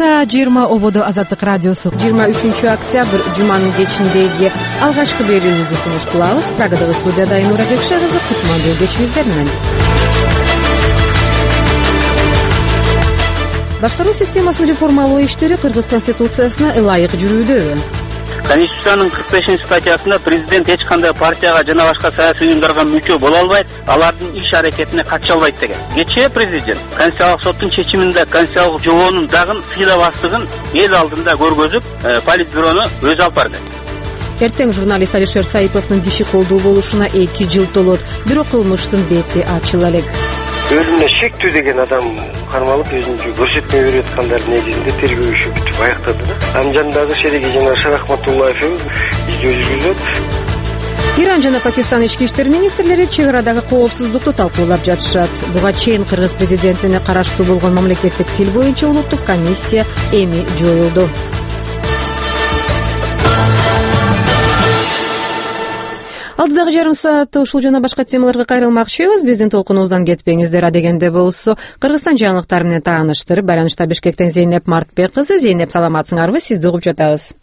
Саат 20 ободо Азаттык радиосу. 23 октябрь жуманын кечиндеги алгачкы берүүбүздү сунуш кылабыз. Прагадагы студияда Айнура Бекши кызы, кутмандуу кечиңиздер менен. Башкаруу системасын реформалоо иштери Кыргыз конституциясына ылайык жүрүүдө. Конституциянын 45-статьясында президент эч кандай партияга жана башка саясий уюмдарга мүчө боло албайт, алардын иш аракетине катыша албайт деген. Кечээ президент Конституциялык соттун чечиминде конституциялык жобонун дагы сыйлабастыгын эл алдында көргөзүп, политбюрону өзү алып барды. Эртең журналист Алишер Саиповдун киши колдуу болушуна 2 жыл толот. Бирок кылмыштын бети ачыла элек. Өлүмүнө шектүү деген адам кармалып өзүнчө көрсөтмө берип аткандар негизинде тергөө иши бүтүп аяктады да. Анын жанындагы Шереги жана Шарахматуллаев издөө жүргүзөт. Иран жана Пакистан ички иштер министрлери чек арадагы коопсуздукту талкуулап жатышат. Буга чейин Кыргыз президентине караштуу болгон мамлекеттик тил боюнча улуттук комиссия эми жоюлду. Алдыдагы жарым саатта ушул жана башка темаларга кайрылмакчыбыз. Биздин толкунубуздан кетпеңиздер. Адегенде болсо Кыргызстан жаңылыктары менен тааныштырып, байланышта Бишкектен Зейнеп Мартбек кызы. Зейнеп, саламатсыңарбы? Сизди угуп жатабыз.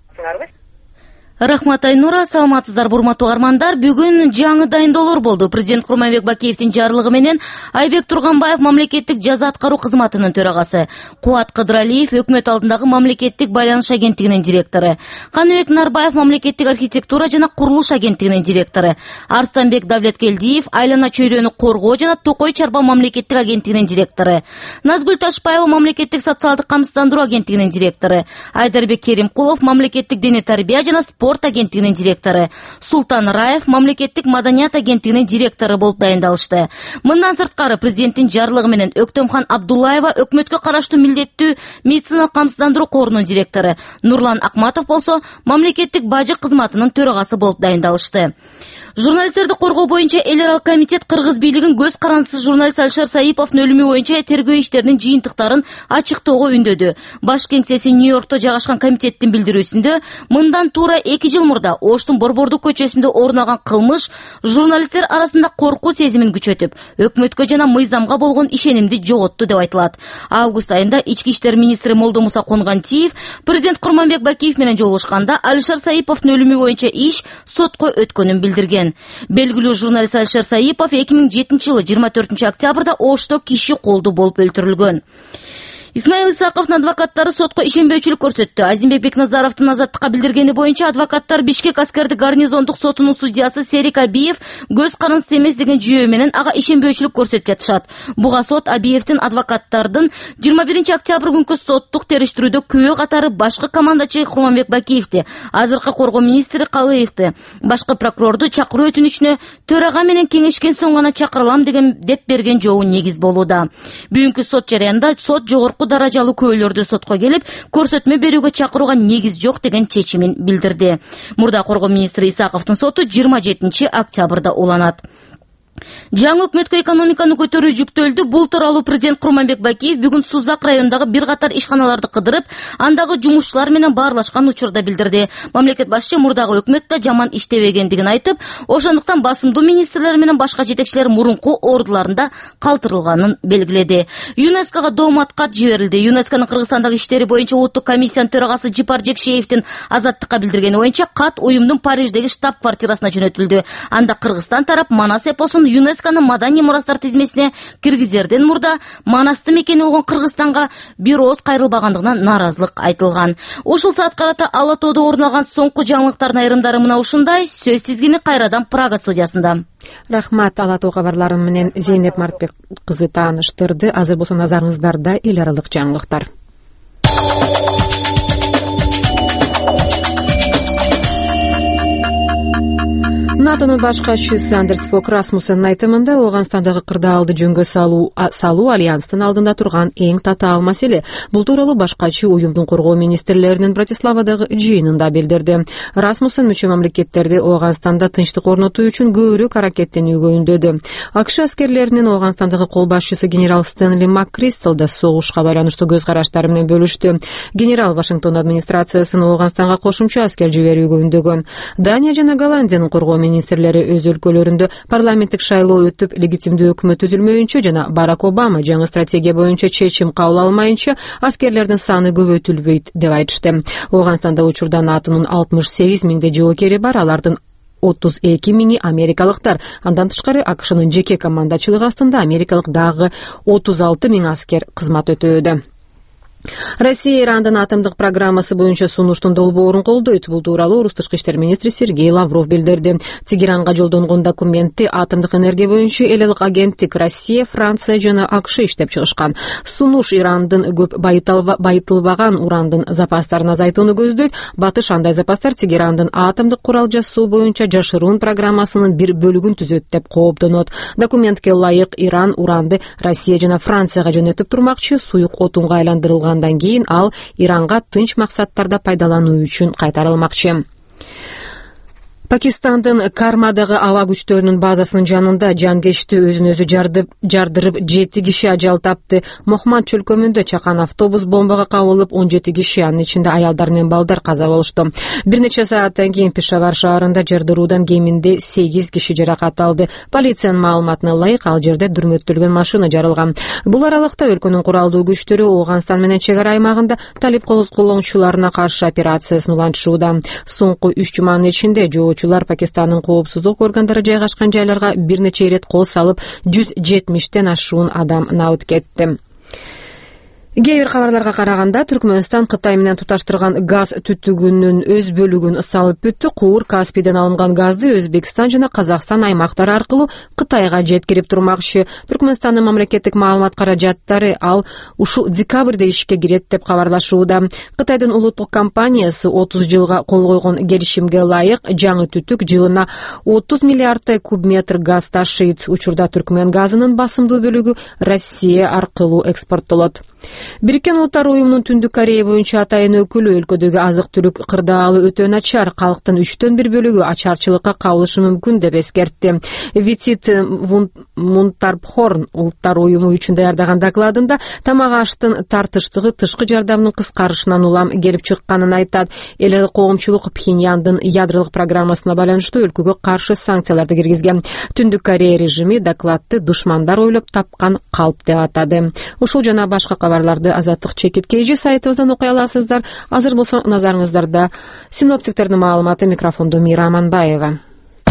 Рахмат, Айнура. Саламатсыздар, урматтуу армандар. Бүгүн жаңы дайындоолор болду. Президент Курманбек Бакиевдин жарлыгы менен Айбек Турганбаев мамлекеттик жаза аткаруу кызматынын төрагасы, Кубат Кыдыралиев өкмөт алдындагы мамлекеттик байланыш агенттигинин директору, Каныбек Нарбаев мамлекеттик архитектура жана курулуш агенттигинин директору, Арстанбек Давлеткелдиев айлана чөйрөнү коргоо жана Токой Чарба мамлекеттик агенттигинин директору, Назгүл Ташпаева мамлекеттик социалдык камсыздандыруу агенттигинин директору, Айдарбек Керимкулов мамлекеттик дене тарбия жана спорт агенттигинин директору, Султан Раев мамлекеттик маданият агенттигинин директору болуп дайындалышты. Мындан сырткары президенттин жарлыгы менен Өктөмхан Абдуллаева өкмөткө караштуу милдеттүү медициналык камсыздандыруу корунун директору, Нурлан Акматов болсо мамлекеттик бажы кызматынын төрагасы болуп дайындалышты. Журналисттерди коргоо боюнча эл аралык комитет Кыргыз бийлигин көз карандысыз журналист Алишер Саиповдун өлүмү боюнча тергөө иштеринин жыйынтыктарын ачыктоого үндөдү. Баш кеңсеси Нью-Йоркто жайгашкан комитеттин билдирүүсүндө мындан туура 2 жыл мурда Оштун Борбордук көчөсүндө орун алган кылмыш журналисттер арасында коркуу сезимин күчөтүп, өкмөткө жана мыйзамга болгон ишенимди жоготту деп айтылат. Август айында ички иштер министри Молдомуса Конгантиев президент Курманбек Бакиев менен жолугушканда Алишер Саиповдун өлүмү боюнча иш сотко өткөнүн билдирген. Белгилүү журналист Алишер Саипов 2007 жылы 24 октябрда Ошто киши колдуу болуп өлтүрүлгөн. Исмаил Исаковдун адвокаттары сотко ишенбөөчүлүк көрсөттү. Азимбек Бекназаровдун азаттыкка билдиргени боюнча адвокаттар Бишкек аскердик гарнизондук сотунун судьясы Серик Абиев көз карандысыз эмес деген жүйө менен ага ишенбөөчүлүк көрсөтүп жатышат. Буга сот Абиевдин адвокаттардын 21 октябрь күнкү соттук териштирүүдө күбө катары башкы командачы Курманбек Бакиевди, азыркы коргоо министри Калыевди, башкы прокурорду чакыруу өтүнүчүнө төрага менен кеңешкен соң гана чакырылам деп берген жообу негиз болууда. Бүгүнкү сот жарыянда сот жогорку даражалуу күбөлөрдү сотко келип, көрсөтмө берүүгө чакырууга негиз жок деген чечимин билдирди. Мурда коргоо министри Исаковдун соту 27 октябрда уланат. Жаңы өкмөткө экономиканы көтөрүү жүктөлдү. Бул тууралуу президент Курманбек Бакиев бүгүн Сузак районундагы бир катар ишканаларды кыдырып, андагы жумушчулар менен баарлашкан учурда билдирди. Мамлекет башчы мурдагы өкмөттө жаман иштебегендигин айтып, ошондуктан басымдуу министрлер менен башка жетекчилер мурунку ордуларында калтырылганын белгиледи. ЮНЕСКОга доомат кат жиберилди. ЮНЕСКонун Кыргызстандагы иштери боюнча улуттук комиссиянын төрагасы Жипар Жекшеевдин азаттыкка билдиргени боюнча кат уюмдун Париждеги штаб-квартирасына жөнөтүлдү. Анда Кыргызстан тарап Манас эпосун ЮНЕСКонун маданий мурастар тизмесине киргизерден мурда Манасты мекени болгон Кыргызстанга бир ооз кайрылбагандыгына нааразылык айтылган. Ушул саат карата Ала тоодо орун алган соңку жаңылыктардын айрымдары мына ушундай. Сөз тизгини кайрадан Прага студиясында. Рахмат, Ала тоо кабарлары менен Зейнеп Мартбек кызы тааныштырды. Азыр болсо назарыңыздарда эл аралык жаңылыктар. НАТОнун баш катчуусу Андерс Фок Расмуссендин айтымында Ооганстандагы кырдаалды жөнгө салуу альянстын алдында турган эң татаал маселе. Бул тууралуу баш катчуу уюмдун коргоо министрлеринин Братиславадагы жыйынында билдирди. Расмуссен мүчө мамлекеттерди Ооганстанда тынчтык орнотуу үчүн көбүрөөк аракеттенүүгө үндөдү. АКШ аскерлеринин Ооганстандагы кол башчысы генерал Стэнли МакКристал да согушка байланыштуу көз караштары менен бөлүштү. Генерал Вашингтон администрациясын Ооганстанга кошумча аскер жиберүүгө үндөгөн. Дания жана Голландиянын коргоо министрлери өз өлкөлөрүндө парламенттик шайлоо өтүп легитимдүү өкмөт түзүлмөйүнчө жана Барак Обама жаңы стратегия боюнча чечим кабыл алмайынча аскерлердин саны көбөйтүлбөйт деп айтышты. Ооганстанда учурда НАТОнун 68 миңдей жоокери бар, алардын 32 миңи америкалыктар. Андан тышкары АКШнын жеке командачылыгы астында америкалык дагы 36 миң аскер кызмат өтөөдө. Россия Ирандын атомдук программасы боюнча сунуштун долбоорун колдойт. Бул тууралуу Орус тышкы иштер министри Сергей Лавров билдирди. Тегеранга жолдонгон документти атомдук энергия боюнча эл элик агенттик Россия, Франция жана АКШ иштеп чыгышкан. Сунуш Ирандын көп байытылбаган урандын запастарын азайтууну көздөйт. Батыш андай запастар Тегерандын атомдук курал жасоо боюнча жашыруун программасынын бир бөлүгүн түзөт деп кооптонот. Документке ылайык Иран уранды Россия жана Францияга жөнөтүп турмакчы, суюк отунга айландырылгандан кийин ал Иранга тынч максаттарда пайдалануу үчүн кайтарылмакчы. Пакистандын Кармадагы аба күчтөрүнүн базасынын жанында жангечти өзүн өзү жардырып 7 киши ажал тапты. Мохманд чөлкөмүндө чакан автобус бомбага кабылып 17 киши, анын ичинде аялдар менен балдар каза болушту. Бир нече сааттан кийин Пешавар шаарында жардыруудан кеминде 8 киши жаракат алды. Полициянын маалыматына ылайык, ал жерде дүрмөттөлгөн машина жарылган. Бул аралыкта өлкөнүн куралдуу күчтөрү Ооганстан менен чек ара аймагында талип колоңчуларына каршы операциясын улантышууда. Соңку 3 жуманын ичинде Пакистандын коопсуздук органдары жайгашкан жайларга бир нече ирет кол салып, 170тен ашуун адам набыт кетти. Кээ бир кабарларга караганда, Түркмөнстан Кытай менен туташтырган газ түтүгүнүн өз бөлүгүн салып бүттү. Куур Каспийден алынган газды Өзбекстан жана Казакстан аймактары аркылуу Кытайга жеткирип турмакчы. Түркмөнстандын мамлекеттик маалымат каражаттары ал ушул декабрда ишке кирет деп кабарлашууда. Кытайдын улуттук компаниясы 30 жылга кол койгон келишимге ылайык жаңы түтүк жылына 30 миллиардтай кубметр газ ташыйт. Учурда Түркмөн газынын басымдуу бөлүгү Россия аркылуу экспорттолот. Бириккен Улуттар уюмунун Түндүк Корея боюнча атайын өкүлү өлкөдөгү азык-түлүк кырдаалы өтө начар, калктын 3/4 бөлүгү ачарчылыкка кабылышы мүмкүн деп эскертти. Витит Мунтарбхорн Улуттар уюму үчүн даярдаган докладында тамак аштын тартыштыгы тышкы жардамдын кыскарышынан улам келип чыкканын айтат. Эл элик коомчулук Пхеньяндын ядролук программасына байланыштуу өлкөгө каршы санкцияларды киргизген. Түндүк Корея режими докладты душмандар ойлоп тапкан калп деп атады. Ушул жана башка кабарларды Азаттык чекиткейжи сайтыбыздан окуй аласыздар. Азыр болсо назарыңыздарда синоптиктердин маалыматы. Микрофондо Мира Аманбаева.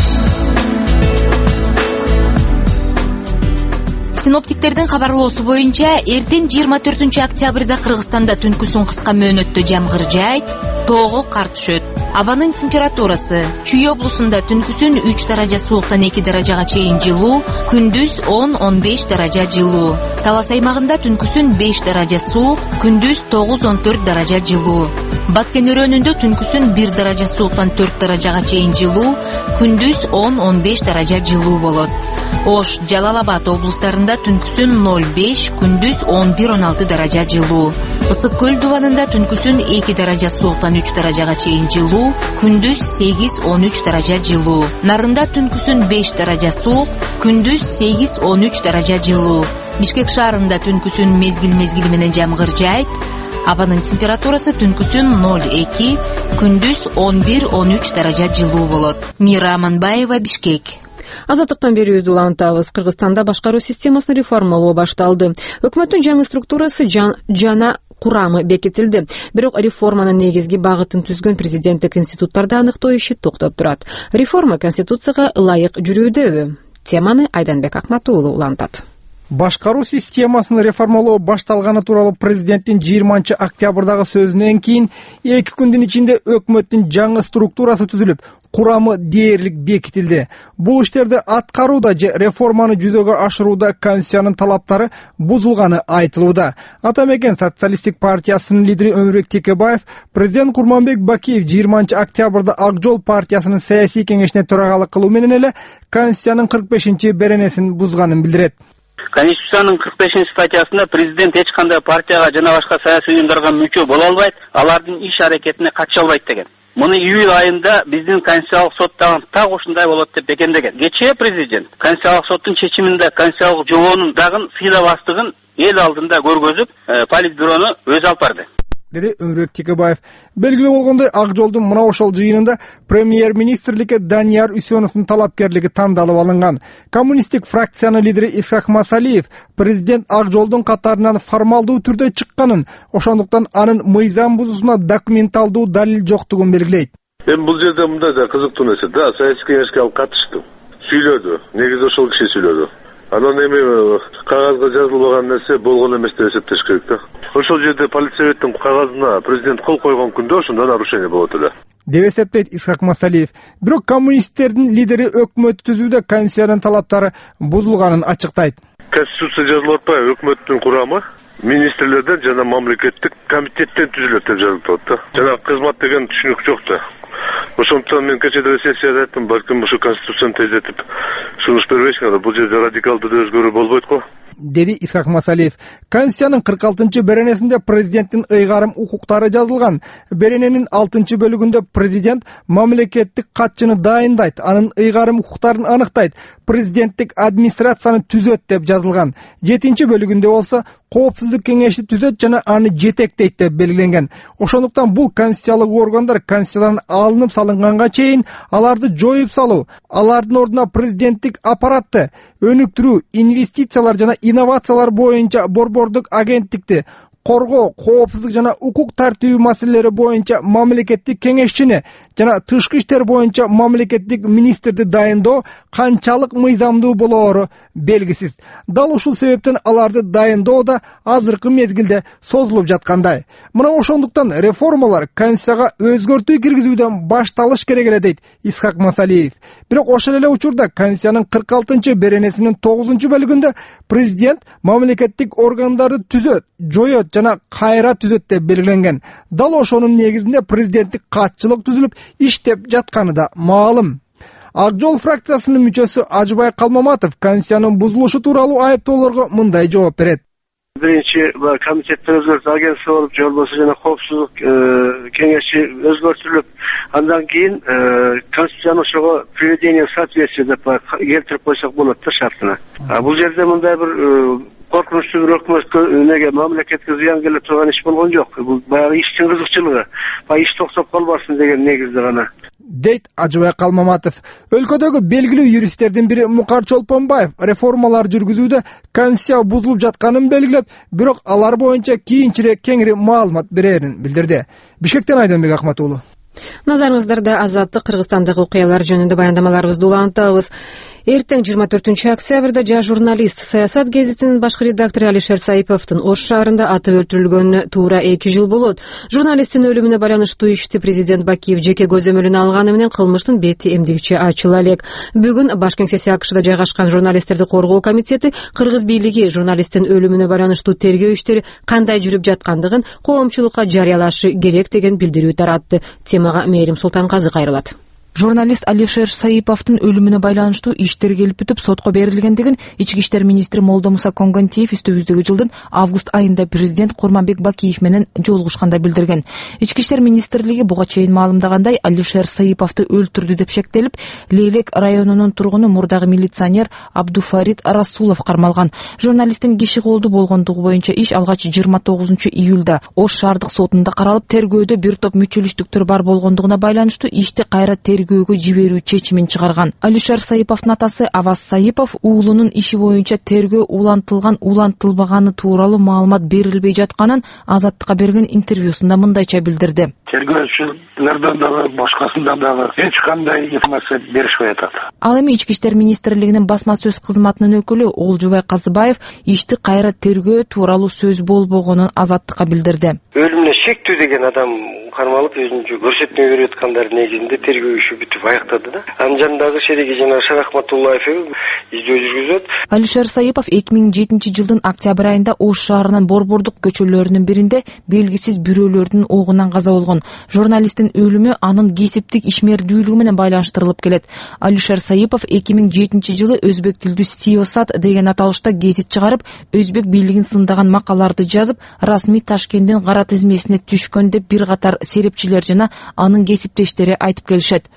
Синоптиктердин кабарлоосу боюнча эртең 24 октябрда Кыргызстанда түнкүсүн кыска мөөнөттө жамгыр жаайт, тоого кар түшөт. Абанын температурасы: Чүй облусунда түнкүсүн 3 даража сууктан 2 даражага чейин жылуу, күндүз 10-15 даража жылуу. Талас аймагында түнкүсүн 5 даража суук, күндүз 9-14 даража жылуу. Баткен өрөөнүндө түнкүсүн 1 даража сууктан 4 даражага чейин жылуу, күндүз 10-15 даража жылуу болот. Ош, Жалал-Абад облустарында түнкүсүн 0-5, күндүз 11-16 даража жылуу. Ысык көл дубанында түнкүсүн 2 даража сууктан 3 даражага чейин жылуу, күндүз 8-13 даража жылуу. Нарында түнкүсүн 5 даража суук, күндүз 8-13 даража жылуу. Бишкек шаарында түнкүсүн мезгил менен жамгыр жаайт. Абанын температурасы түнкүсүн 0-2, күндүз 11-13 даража жылуу болот. Мира Аманбаева, Бишкек. Азаттыктан берүүбүздү улантабыз. Кыргызстанда башкаруу системасын реформалоо башталды. Өкмөттүн жаңы структурасы жана курамы бекитилди. Бирок реформанын негизги багытын түзгөн президенттик институттарды аныктоо иши токтоп турат. Реформа Конституцияга ылайык жүрүүдөбү? Теманы Айданбек Акматуулу улантат. Башкаруу системасын реформалоо башталганы тууралуу президенттин 20 октябрдагы сөзүнөн кийин 2 күндүн ичинде өкмөттүн жаңы структурасы түзүлүп, курамы дээрлик бекитилди. Бул иштерди аткарууда же реформаны жүзөгө ашырууда Конституциянын талаптары бузулганы айтылууда. Атамекен социалисттик партиясынын лидери Өмүрбек Текебаев президент Курманбек Бакиев 20 октябрда Ак жол партиясынын саясий кеңешине төрагалык кылуу менен эле Конституциянын 45-беренесин бузганын билдирет. Конституциянын 45 статьясында президент эч кандай партияга жана башка саясий уюмдарга мүчө боло албайт, алардын иш аракетине катыша албайт деген. Муну июль айында биздин Конституциялык сот дагы так ушундай болот деп бекемдеген. Кечээ президент Конституциялык соттун чечиминде Конституциялык жобонун дагы сыйла бастыгын эл алдында көргөзүп, политбюрону өзү алып барды. деди Өмүрбек Текебаев. Белгилүү болгондой, Ак Жолдун мына ошол жыйынында премьер-министрликке Данияр Үсеновдун талапкерлиги тандалып алынган. Коммунисттик фракциянын лидери Исхак Масалиев президент Ак Жолдун катарынан формалдуу түрдө чыкканын, ошондуктан анын мыйзам бузуусуна документалдуу далил жоктугун белгилейт. Эми бул жерде мындай да кызыктуу нерсе да, саясий кеңешке алып катышты. Сүйлөдү. Негизи ошол киши сүйлөдү. Анан эми кагазга жазылбаган нерсе болгон эмес деп эсептеш керек да. Ошол жерде политсоветтин кагазына президент кол койгон күндө ошондо нарушение болот эле деп эсептейт Исхак Масалиев. Бирок коммунисттердин лидери өкмөт түзүүдө Конституциянын талаптары бузулганын ачыктайт. Конституция жазылып атпайбы, өкмөттүн курамы министрлерден жана мамлекеттик комитеттен түзүлөт деп жазылып атат да. Жана кызмат деген түшүнүк жок да. Ошондуктан мен кечеде сессияда айттым, балким ушу Конституцияны тездетип сунуш бербейсиңер, бул жерде радикалдуу өзгөрүү болбойт го, деди Исхак Масалиев. Конституциянын 46-беренесинде президенттин ыйгарым укуктары жазылган. Берененин 6-бөлүгүндө президент мамлекеттик катчыны дайындайт, анын ыйгарым укуктарын аныктайт, президенттик администрацияны түзөт деп жазылган. 7-бөлүгүндө болсо коопсуздук кеңешти түзөт жана аны жетектейт деп белгиленген. Ошондуктан бул конституциялык органдар Конституциядан алынып салынганга чейин аларды жоюп салуу, алардын ордуна президенттик аппаратты, өнүктүрүү, инвестициялар жана инновациялар боюнча борбордук агенттикти, коргоо, коопсуздук жана укук тартиби маселелери боюнча мамлекеттик кеңешчини жана тышкы иштер боюнча мамлекеттик министрди дайындоо канчалык мыйзамдуу болоору белгисиз. Дал ушул себептен аларды дайындоо да азыркы мезгилде созулуп жаткандай. Мына ошондуктан реформалар Конституцияга өзгөртүү киргизүүдөн башталыш керек эле дейт Исхак Масалиев. Бирок ошол эле учурда Конституциянын 46-беренесинин 9-бөлүгүндө президент мамлекеттик органдарды түзөт, жоет жана кайра түзөт деп белгиленген. Дал ошонун негизинде президенттик катчылык түзүлүп иштеп жатканы да маалым. Ак Жол фракциясынын мүчөсү Ажыбай Калмаматов Конституциянын бузулушу тууралуу айыптоолорго мындай жооп берет. Биринчи комитеттер өзгөртүү агенттиги болуп, же болбосо жана коопсуздук кеңеши өзгөртүлүп, андан кийин Конституцияны ошого приведение в соответствие деп келтирип койсок болот да шартына. Бул жерде мындай бир коркунучтуу бир өкмөткө мамлекетке зыян келе турган иш болгон жок. Бул баягы иштин кызыкчылыгы, иш токтоп калбасын деген негизде гана, дейт Ажыбай Калмаматов. Өлкөдөгү белгилүү юристтердин бири Мукар Чолпонбаев реформалар жүргүзүүдө Конституция бузулуп жатканын белгилеп, бирок алар боюнча кийинчерээк кеңири маалымат берерин билдирди. Бишкектен Айденбек Ахмат уулу. Назарыңыздарда Азаттык Кыргызстандагы окуялар жөнүндө баяндамаларыбызды улантабыз. Эртең 24 октябрда жаш журналист Саясат гезитинин башкы редактору Алишер Саиповдун Ош шаарында атып өлтүрүлгөнүнө туура 2 жыл болот. Журналисттин өлүмүнө байланыштуу ишти президент Бакиев жеке көзөмөлүнө алганы менен кылмыштын бети эмдигиче ачыла элек. Бүгүн баш кеңсеси АКШда жайгашкан журналисттерди коргоо комитети Кыргыз бийлиги журналисттин өлүмүнө байланыштуу тергөө иштери кандай жүрүп жаткандыгын коомчулукка жарыялашы керек деген билдирүү таратты. Темага Мээрим Султанказы кайрылат. Журналист Алишер Саиповдун өлүмүнө байланыштуу иштер келип бүтүп сотко берилгендигин ички иштер министри Молдомуса Конгантиев үстүбүздөгү жылдын август айында президент Курманбек Бакиев менен жолугушканда билдирген. Ички иштер министрлиги буга чейин маалымдагандай, Алишер Саиповду өлтүрдү деп шектелип, Лейлек районунун тургуну мурдагы милиционер Абдуфарид Расулов кармалган. Журналисттин киши колдуу болгондугу боюнча иш алгач 29-июлда Ош шаардык сотунда каралып, тергөөдө бир топ мүчөлүштүктөр бар болгондугуна байланыштуу ишти кайра тергөөгө жиберүү чечимин чыгарган. Алишер Саиповдун атасы Аваз Саипов уулунун иши боюнча тергөө улантылбаганы тууралуу маалымат берилбей жатканын Азаттыкка берген интервьюсунда мындайча билдирди. Тергөөчүлөрдөн дагы башкасынан дагы эч кандай информация беришпей атат. Ал эми ички иштер министрлигинин басма сөз кызматынын өкүлү Олжубай Казыбаев ишти кайра тергөө тууралуу сөз болбогонун Азаттыкка билдирди. Өлүмүнө шектүү деген адам кармалып өзүнчө көрсөтмө берип аткандар негизинде тергөө иши бүтүп аяктады да. Анын жанындагы шериги жана Шарахматуллаев издөө жүргүзөт. Алишер Саипов 2007 жылдын октябрь айында Ош шаарынын борбордук көчөлөрүнүн биринде белгисиз бирөөлөрдүн огунан каза болгон. Журналисттин өлүмү анын кесиптик ишмердүүлүгү менен байланыштырылып келет. Алишер Саипов 2007 жылы өзбек тилдүү Сиосат деген аталышта гезит чыгарып, өзбек бийлигин сындаган макалаларды жазып, расмий Ташкенттин кара тизмесине түшкөн деп бир катар серепчилер жана анын кесиптештери айтып келишет.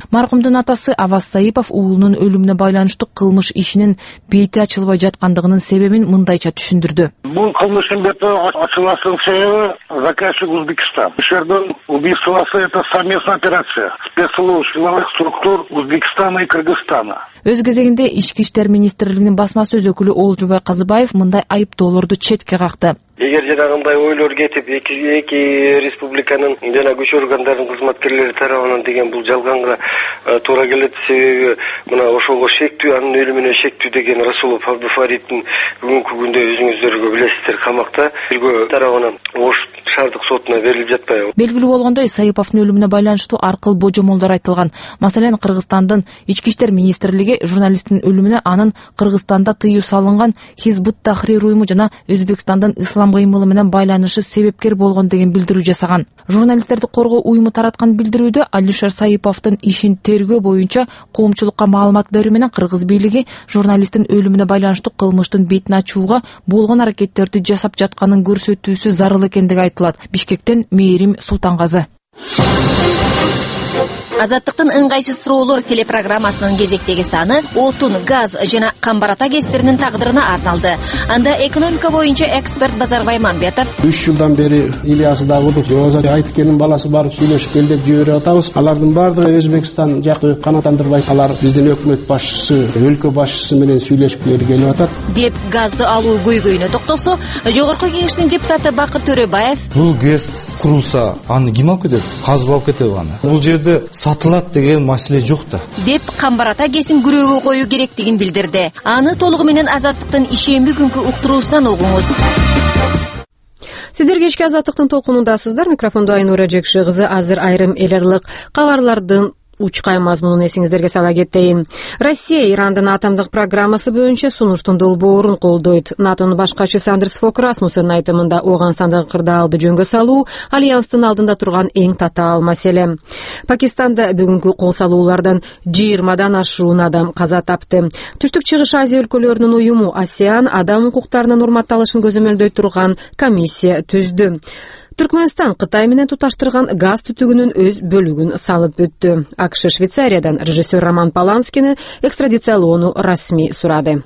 Маркумдун атасы Аваз Саипов уулунун өлүмүнө байланыштуу кылмыш ишинин бети ачылбай жаткандыгынын себебин мындайча түшүндүрдү. Бул кылмыштын бети ачылmasının себеби заказчик Узбекистан. Ишерден убийствосы это совместная операция спецслужб силовых структур Узбекистана и Кыргызстана. Өз кезегинде Ички иштер министрлигинин басма сөз өкүлү Олжубай Казыбаев мындай айыптоолорду четке какты. Эгер жанагындай ойлор кетип, эки республиканын жана күч органдарынын кызматкерлери тарабынан деген бул жалганга туура келет. Себеби мына ошого шектүү, анын өлүмүнө шектүү деген Расулов Абдуфариддин бүгүнкү күндө өзүңүздөр билесиздер камакта. Тергөө тарабынан Ош шаардык сотуна берилип жатпайбы? Белгилүү болгондой, Саиповдун өлүмүнө байланыштуу ар кыл божомолдор айтылган. Маселен, Кыргызстандын Ички иштер министрлиги журналисттин өлүмүнө анын Кыргызстанда тыюу салынган Хизбут Тахрир уюму жана Өзбекстандын ислам кыймылы менен байланышы себепкер болгон деген билдирүү жасаган. Журналисттерди коргоо уюму тараткан билдирүүдө Алишер Саиповдун ишин тергөө боюнча коомчулукка маалымат берүү менен кыргыз бийлиги журналисттин өлүмүнө байланыштуу кылмыштын бетин ачууга болгон аракеттерди жасап жатканын көрсөтүүсү зарыл экендиги айтылат. Бишкектен Мээрим Султангазы. Азаттыктын ыңгайсыз суроолор телепрограммасынын кезектеги саны отун, газ жана камбар-ата кестеринин тагдырына арналды. Анда экономика боюнча эксперт Базарбай Мамбетов 3 жылдан бери Ильяс Дагудов, Жоза Айткенин баласы барып сүйлөшүп кел деп жиберип атабыз. Алардын бардыгы Өзбекстан жакты канааттандырбай, алар биздин өкмөт башчысы, өлкө башчысы менен сүйлөшкүлөрү келип атат. Деп газды алуу көйгөйүнө токтолсо, Жогорку Кеңештин депутаты Бакыт Төрөбаев: бул ГЭС курулса, аны ким алып кетет? Казып алып кетеби аны? Бул жерде сатылат деген маселе жок да. Деп камбар-ата кесин күрөөгө коюу керектигин билдирди. Аны толугу менен Азаттыктын ишемби күnkү уктуруусунан угуңуз. Сиздер кечки Азаттыктын толкунундасыздар. Микрофондо Айнура Жекши кызы. Азыр айрым эл аралык кабарлардын учкай мазмунун эсиңиздерге сала кетейин. Россия Ирандын атомдук программасы боюнча сунуштун долбоорун колдойт. НАТОнун баш катчысы Андерс Фок Расмуссендин айтымында Ооганстандагы кырдаалды жөнгө салуу альянстын алдында турган эң татаал маселе. Пакистанда бүгүнкү кол салуулардан 20дан ашуун адам каза тапты. Түштүк Чыгыш Азия өлкөлөрүнүн уюму ASEAN адам укуктарынын урматталышын көзөмөлдөй турган комиссия түздү. Түркмөнстан Кытай менен туташтырган газ түтүгүнүн өз бөлүгүн салып бүттү. АКШ Швейцариядан режиссер Роман Поланскини экстрадициялоону расмий сурады.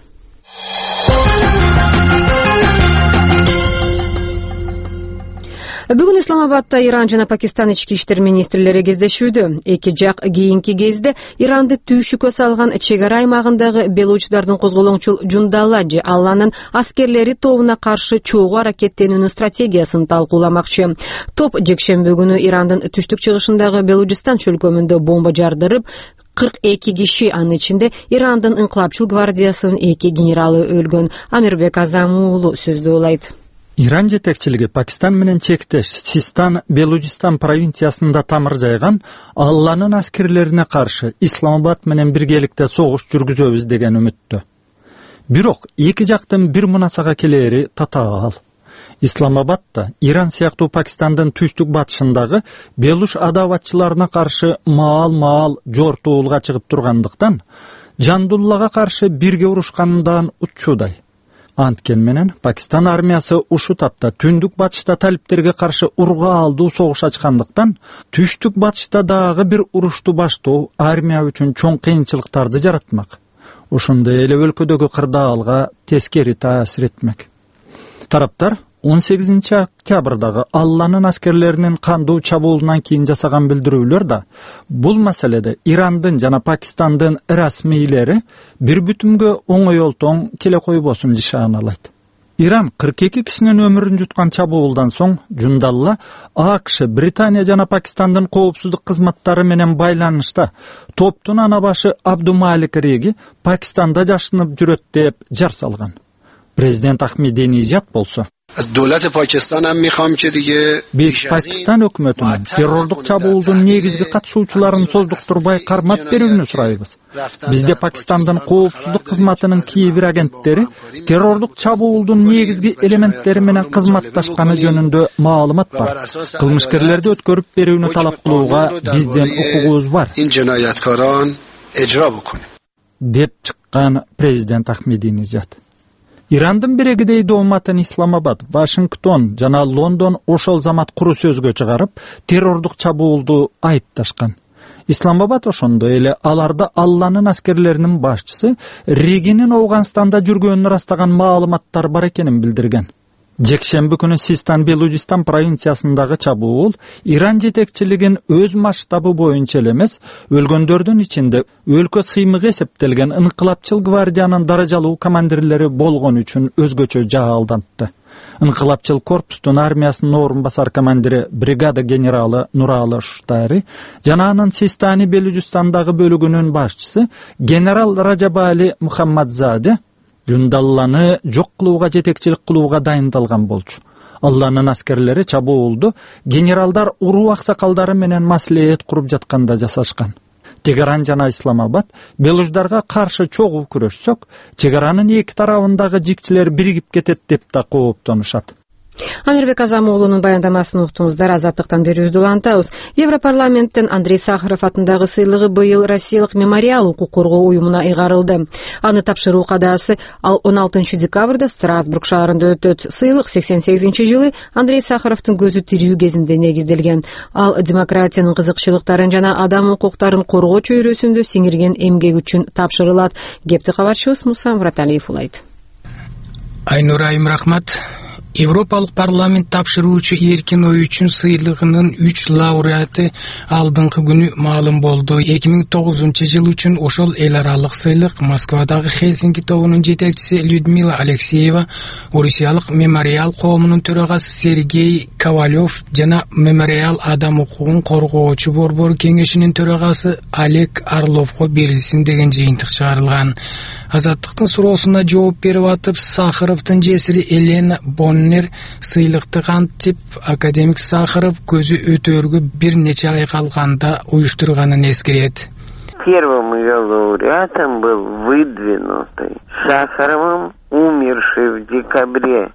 Бүгүн Исламабадта Иран жана Пакистан ички иштер министрлери кездешүүдө. Эки жак кийинки кезде Иранды түйшүккө салган чек ара аймагындагы белучдардын козголоңчул Джундаладжи Алланын аскерлери тобуна каршы чогуу аракеттенүүнүн стратегиясын талкууламакчы. Топ жекшемби күнү Ирандын түштүк чыгышындагы Белучистан чөлкөмүндө бомба жардырып, 42 киши, анын ичинде Ирандын Инкылапчыл гвардиясынын 2 генералы өлгөн. Амирбек Азам уулу сөздөөлайт. Иран жетекчилиги Пакистан менен чектеш Систан Белучистан провинциясында тамыр жайган Алланын аскерлерине каршы Исламабад менен биргеликте согуш жүргүзөбүз деген үмүттө. Бирок эки жактын бир мунасага келери татаал. Исламабадта Иран сыяктуу Пакистандын түштүк батышындагы Белуш адаватчыларына каршы маал жортуулга чыгып тургандыктан Жандуллага каршы бирге урушкандан учуудай. Анткен менен Пакистан армиясы ушу тапта түндүк батышта талиптерге каршы ургаалдуу согуш ачкандыктан түштүк батышта дагы бир урушту баштоо армия үчүн чоң кыйынчылыктарды жаратмак. Ошондой эле өлкөдөгү кырдаалга тескери таасир этмек. Тараптар 18 октябрдагы Алланын аскерлеринин кандуу чабуулунан кийин жасаган билдирүүлөр да бул маселеде Ирандын жана Пакистандын расмийлери бир бүтүмгө оңойлтоң келе койбосун нишаналайт. Иран 42 кишинин өмүрүн жуткан чабуулдан соң Жундалла АКШ, Британия жана Пакистандын коопсуздук кызматтары менен байланышта топтун ана башы Абдумалик Реги Пакистанда жашынып жүрөт деп жар салган. Президент Ахмединежад болсо Биз Пакистан өкмөтүнөн террорлук чабуулдун негизги катышуучуларын создуктурбай кармап берүүнү сурайбыз. Бизде Пакистандын коопсуздук кызматынын кээ бир агенттери террорлук чабуулдун негизги элементтери менен кызматташканы жөнүндө маалымат бар. Кылмышкерлерди өткөрүп берүүнү талап кылууга биздин укугубуз бар. Деп чыккан президент Ахмединежад. Ирандын бирегидей дооматын Исламабад, Вашингтон жана Лондон ошол замат куру сөзгө чыгарып, террорлук чабуулду айыпташкан. Исламабад ошондой эле аларда Алланын аскерлеринин башчысы Ригинин Ауганстанда жүргөнүн ырастаган маалыматтар бар экенин билдирген. Жекшемби күнү Систан-Белужистан провинциясындагы чабуул Иран жетекчилигин өз масштабы боюнча эле эмес, өлгөндөрдүн ичинде өлкө сыймыгы эсептелген Инкылапчыл гвардиянын даражалуу командирлери болгон үчүн өзгөчө жаалдантты. Инкылапчыл корпустун армиясынын орун басар командири бригада генералы Нуралы Шуштари жана анын Систани-Белужистандагы бөлүгүнүн башчысы генерал Раджабали Мухаммадзаде Жундалланы жок кылууга жетекчилик кылууга дайындалган болчу. Алланын аскерлери чабуулду генералдар уруу аксакалдары менен маслихат куруп жатканда жасашкан. Тегеран жана Исламабад белуждарга каршы чогуу күрөшсөк, чегаранын эки тарабындагы жикчилер биригип кетет деп да кооптонушат. Амирбек Азамуулунун баяндамасын уктуңуздар. Азаттыктан берүүбүздү улантабыз. Европарламенттен Андрей Сахаров атындагы сыйлыгы быйыл Россиялык мемориал укук коргоо уюмуна ыйгарылды. Аны тапшыруу кадасы 16 декабрда Страсбург шаарында өтөт. Сыйлык 88-жылы Андрей Сахаровдун көзү тирүү кезинде негизделген. Ал демократиянын кызыкчылыктарын жана адам укуктарын коргоо чөйрөсүндө сиңирген эмгеги үчүн тапшырылат. Кепти кабарчыбыз Муса Мураталиев улайт. Айнурайым рахмат. Европалык парламент тапшыруучу эркин ой үчүн сыйлыгынын 3 лауреаты алдыңкы күнү маалым болду. 2009 жыл үчүн ошол эл аралык сыйлык Москвадагы Хельсинки тобунун жетекчиси Людмила Алексеева, Орусиялык мемориал коомунун төрагасы Сергей Ковалев жана мемориал адам укугун коргоочу борбор кеңешинин төрагасы Олег Орловго берилсин деген жыйынтык чыгарылган. Азаттыктын суроосуна жооп берип атып, Сахаровдун жесири Елена Боннер сыйлыкты кантип академик Сахаров көзү өтөргө бир нече ай калганда уюштурганын эскерет. Первым ее лауреатом был выдвинутый Сахаровым, умерший в декабре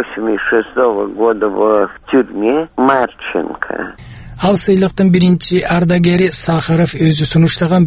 1986 года в тюрьме Марченко. Ал сыйлыктын биринчи ардагери Сахаров өзү сунуштаган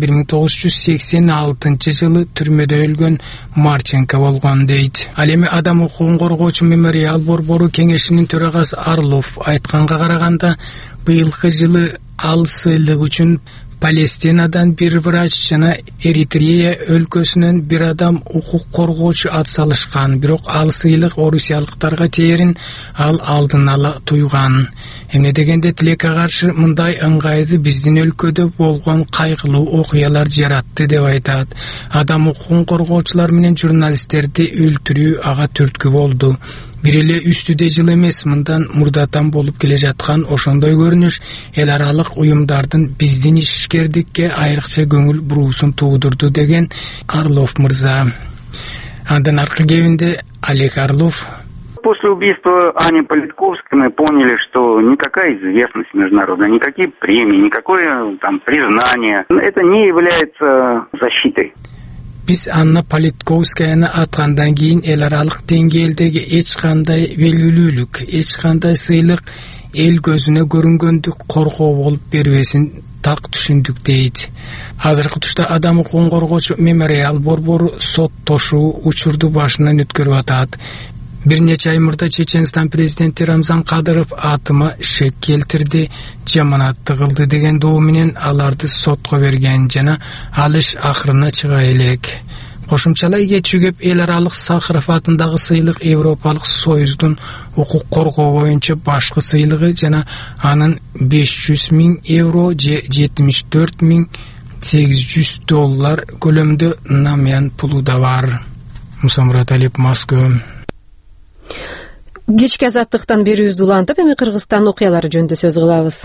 1986 жылы түрмөдө өлгөн Марченко болгон дейт. Ал эми адам укугун коргоочу мемориал борбору кеңешинин төрагасы Орлов айтканга караганда, быйылкы жылы ал сыйлык үчүн Палестинадан бир врач жана Эритрея өлкөсүнөн бир адам укук коргоочу ат салышкан. Бирок ал сыйлык орусиялыктарга тээрин ал алдын ала туйган. Эмне дегенде тилекке каршы мындай ыңгайды биздин өлкөдө болгон кайгылуу окуялар жаратты деп айтат. Адам укугун коргоочулар менен журналисттерди өлтүрүү ага түрткү болду. Бир эле үстүдө жыл эмес, мындан мурдатан болуп келе жаткан ошондой көрүнүш эл аралык уюмдардын биздин ишкердикке айрыкча көңүл буруусун туудурду деген Орлов мырза. Андан аркы кебинде Олег Орлов: После убийства Ани Политковской мы поняли, что никакая известность международная, никакие премии, никакое там признание, это не является защитой. Биз Анна Политковскаяны аткандан кийин эл аралык деңгээлдеги эч кандай белгилүүлүк, эч кандай сыйлык эл көзүнө көрүнгөндүк коргоо болуп бербесин так түшүндүк дейт. Азыркы тушта адам укугун коргоочу мемориал борбору соттошуу учурду башынан өткөрүп атат. Бир нече ай мурда Чеченстан президенти Рамзан Кадыров атыма шек келтирди, жаманатты кылды деген доо менен аларды сотко берген жана ал иш акырына чыга элек. Кошумчалай кетчүгөп эл аралык Сахаров атындагы сыйлык Европалык Союздун укук коргоо боюнча башкы сыйлыгы жана анын 500 000 евро же 74 800 доллар көлөмдө намян пулу да бар. Муса Мураталиев, Москва. Кечки азаттыктан берүүбүздү улантып, эми Кыргызстан окуялары жөнүндө сөз кылабыз.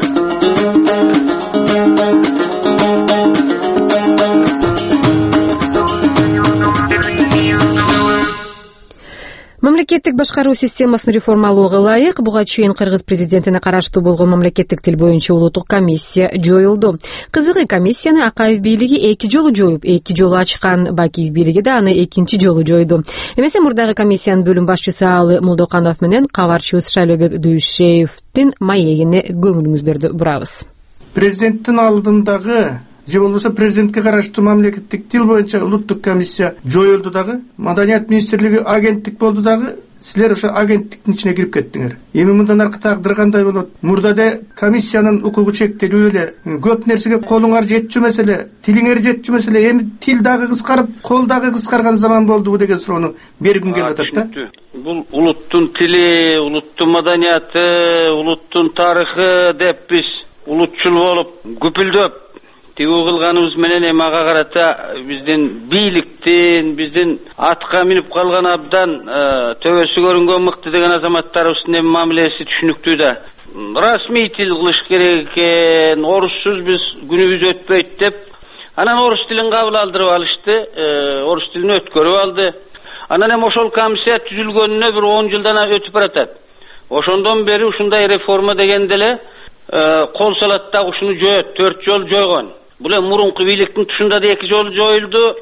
Мамлекеттик башкаруу системасын реформалоого ылайык буга чейин Кыргыз президентине караштуу болгон мамлекеттик тил боюнча улуттук комиссия жоюлду. Кызыгы, комиссияны Акаев бийлиги 2 жолу жоюп, 2 жолу ачкан. Бакиев бийлиги да аны 2 жолу жойду. Эмесе мурдагы комиссиянын бөлүм башчысы Алы Молдоканов менен кабарчыбыз Шайлообек Дүйшеевдин маегине көңүлүңүздөрдү бурабыз. Президенттин алдындагы же болбосо президентке караштуу мамлекеттик тил боюнча улуттук комиссия жоюлду дагы, маданият министрлиги агенттик болду дагы, силер ошо агенттиктин ичине кирип кеттиңер. Эми мындан аркы тагдыр кандай болот? Мурда да комиссиянын укугу чектелүү эле, көп нерсеге колуңар жетчү маселе, тилиңер жетчү маселе. Эми тил дагы кыскарып, кол дагы кыскарган заман болдубу деген суроону бергим келип атат да. Бул улуттун тили, улуттун маданияты, улуттун тарыхы деп биз улутчул болуп күпүлдөп тигүү кылганыбыз менен эми ага карата биздин бийликтин, биздин атка минип калган абдан төбөсү көрүнгөн мыкты деген азаматтарыбыздын эми мамилеси түшүнүктүү да. Расмий тил кылыш керек экен, оруссуз биз күнүбүз өтпөйт деп, анан орус тилин кабыл алдырып алышты, орус тилин өткөрүп алды. Анан эми ошол комиссия түзүлгөнүнө бир 10 жылдан өтүп баратат. Ошондон бери ушундай реформа дегенде эле кол салат да ушуну жоет, 4 жол жойгон. Бул эми мурунку бийликтин тушунда да 2 жол жоюлду.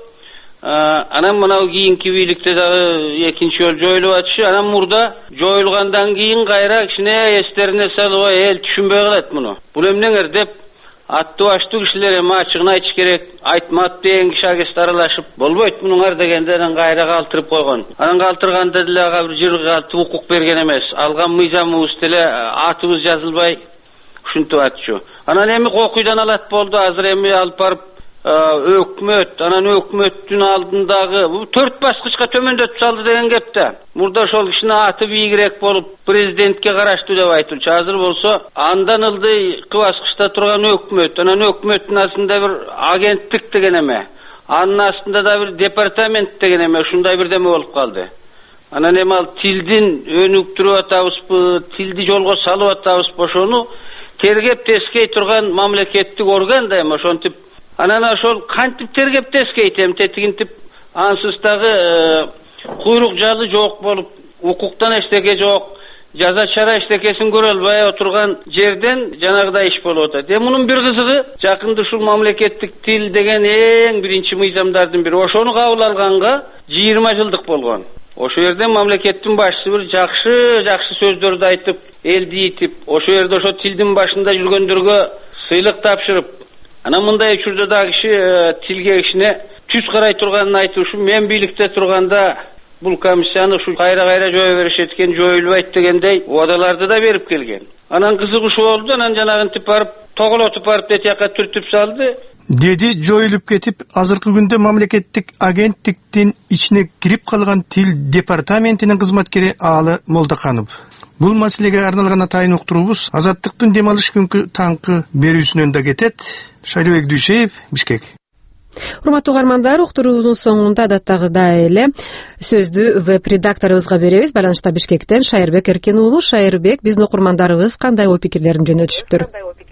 Анан мына кийинки бийликте дагы 2-нчи жол жоюлуп атышы. Анан мурда жоюлгандан кийин кайра кичине эстерине салып, эл түшүнбөй калат муну. Бул эмнеңер деп атты баштуу кишилер эми ачыгын айтыш керек. Айтмат деген киши агест аралашып болбойт мунуңар дегенде анан кайра калтырып койгон. Анан калтырганда деле ага бир жыл калтып укук берген эмес. Алган мыйзамыбыз деле атыбыз жазылбай ушинтип атчу. Анан эми кокуйдан алат болду. Азыр эми алып барып өкмөт, анан өкмөттүн алдындагы 4 баскычка төмөндөтүп салды деген кеп да. Мурда ошол кишинин аты бийигирээк болуп президентке караштуу деп айтылчу. Азыр болсо андан ылдый баскычта турган өкмөт, анан өкмөттүн астында бир агенттик деген эме, анын астында да бир департамент деген эме, ушундай бирдеме болуп калды. Анан эми ал тилдин өнүктүрүп атабызбы, тилди жолго салып атабызбы, ошону тергеп тескей турган мамлекеттик орган да эми ошентип. Анан ошол кантип тергеп тескейт эми тетигинтип ансыз дагы куйрук жалы жок болуп, укуктан эчтеке жок, жаза чара эчтекесин көрө албай отурган жерден жанагыдай иш болуп атат. Эми мунун бир кызыгы жакында ушул мамлекеттик тил деген эң биринчи мыйзамдардын бири. Ошону кабыл алганга 20 жылдык болгон. Ошо жерден мамлекеттин башчысы бир жакшы сөздөрдү айтып, элди итип, ошо жерде ошо тилдин башында жүргөндөргө сыйлык тапшырып, анан мындай учурда дагы киши тилге кичине түз карай турганын айтып, ушу мен бийликте турганда бул комиссияны ушу кайра жое беришет экен, жоюлбайт дегендей убадаларды да берип келген. Анан кызыгы ушу болду, анан жанагынтип барып тоголотуп барып детияка түртүп салды. Деди жоюлуп кетип, азыркы күндө мамлекеттик агенттиктин ичине кирип калган тил департаментинин кызматкери Аалы Молдоканов. Бул маселеге арналган атайын уктуруубуз Азаттыктын дем алыш күнкү таңкы берүүсүнөн да кетет. Шайлыбек Дүйшеев, Бишкек. Урматтуу угармандар, уктуруубуздун соңунда адаттагыдай эле сөздү веб-редакторубузга беребиз. Байланышта Бишкектен Шайырбек Эркен уулу. Шайырбек, биздин окурмандарыбыз кандай ой пикирлерин жөнөтүшүптүр?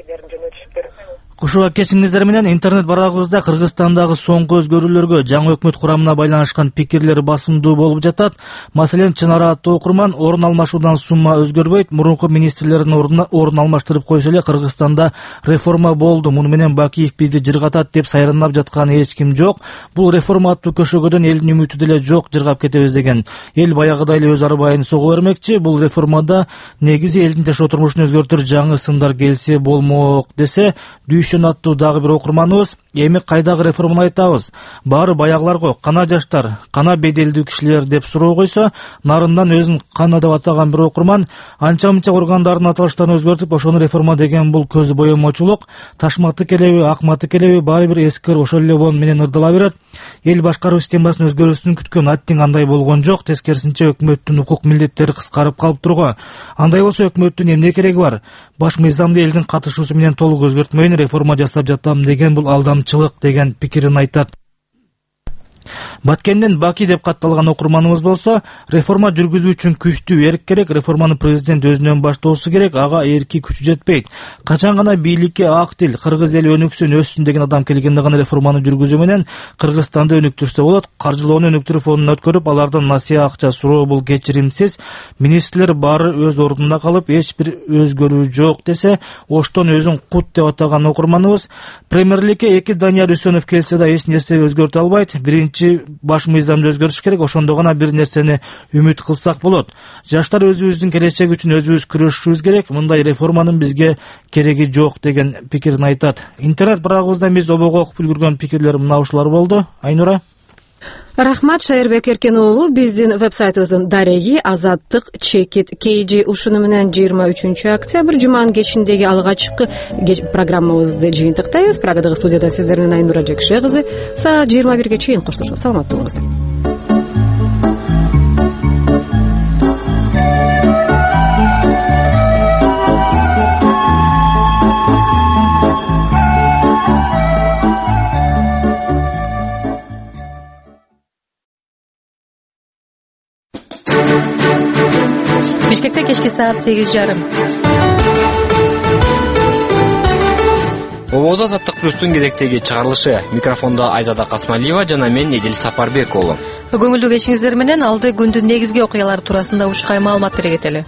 Кушуга кесиңиздер менен интернет барагыбызда Кыргызстандагы соңку өзгөрүүлөргө жаңы өкмөт курамына байланышкан пикирлер басымдуу болуп жатат. Маселен, Чынара аттуу окурман орун алмашуудан сумма өзгөрбөйт, мурунку министрлердин орун алмаштырып койсо эле Кыргызстанда реформа болду. Муну менен Бакиев бизди жыргатат деп сайранап жаткан эч ким жок. Бул реформа аттуу көшөгөдөн элдин үмүтү деле жок, жыргап кетебиз деген. Эл баягыдай эле өз арбайын сого бермекчи. Бул реформада негизи элдин жашоо турмушун өзгөртөр жаңы сындар келсе болмок десе, аттуу дагы бир окурманыбыз, эми кайдагы реформаны айтабыз? Баары баягылар го, кана жаштар, кана беделдүү кишилер деп суроо койсо, нарындан өзүн кана деп атаган бир окурман, анча-мынча органдардын аталыштарын өзгөртүп, ошону реформа деген бул көз боемочулук, ташматы келеби, акматы келеби, баары бир эскер ошол эле бон менен ырдала берет. Эл башкаруу системасынын өзгөрүүсүн күткөн аттиң андай болгон жок, тескерисинче өкмөттүн укук милдеттери кыскарып калып турган. Андай болсо өкмөттүн эмне кереги бар? Баш мыйзамды элдин катышуусу менен толук өзгөртмөйүн реформа жасап жатам деген бул алдамчылык деген пикирин айтат. Баткенден Баки деп катталган окурманыбыз болсо, реформа жүргүзүү үчүн күчтүү эрк керек, реформаны президент өзүнөн баштоосу керек, ага эрки күчү жетпейт. Качан гана бийликке ак тил, кыргыз эли өнүксүн, өссүн деген адам келгенде гана реформаны жүргүзүү менен Кыргызстанды өнүктүрсө болот. Каржылоону өнүктүрүү фондуна өткөрүп, алардан насыя акча суроо бул кечиримсиз. Министрлер баары өз ордунда калып, эч бир өзгөрүү жок десе, оштон өзүн кут деп атаган окурманыбыз, премьерликке 2 Данияр Үсөнов келсе да эч нерсе өзгөртө албайт. Биринчи баш мыйзамды өзгөрүш керек, ошондо гана бир нерсени үмүт кылсак болот. Жаштар өзүбүздүн келечеги үчүн өзүбүз күрөшүшүбүз керек, мындай реформанын бизге кереги жок деген пикирин айтат. Интернет барагыбыздан биз обого окуп үлгүргөн пикирлер мына ушулар болду. Айнура. Рахмат, Шайырбек Эркен уулу. Биздин веб-сайтыбыздын дареги Азаттык чекит KG ушуну менен 23 октябрь жуманын кечиндеги алгачкы программабызды жыйынтыктайбыз. Прагадагы студияда сиздер менен Айнура Жекше кызы. Саат 21-ге чейин коштошобуз. Саламатта болуңуздар. Бишкекте кечки саат 8:30. Ободо Азаттык плюстун кезектеги чыгарылышы. Микрофондо Айзада Касмалиева жана мен Эдил Сапарбек уулу. Көңүлдүү кечиңиздер менен алды күндүн негизги окуялары туурасында учкай маалымат бере кетели.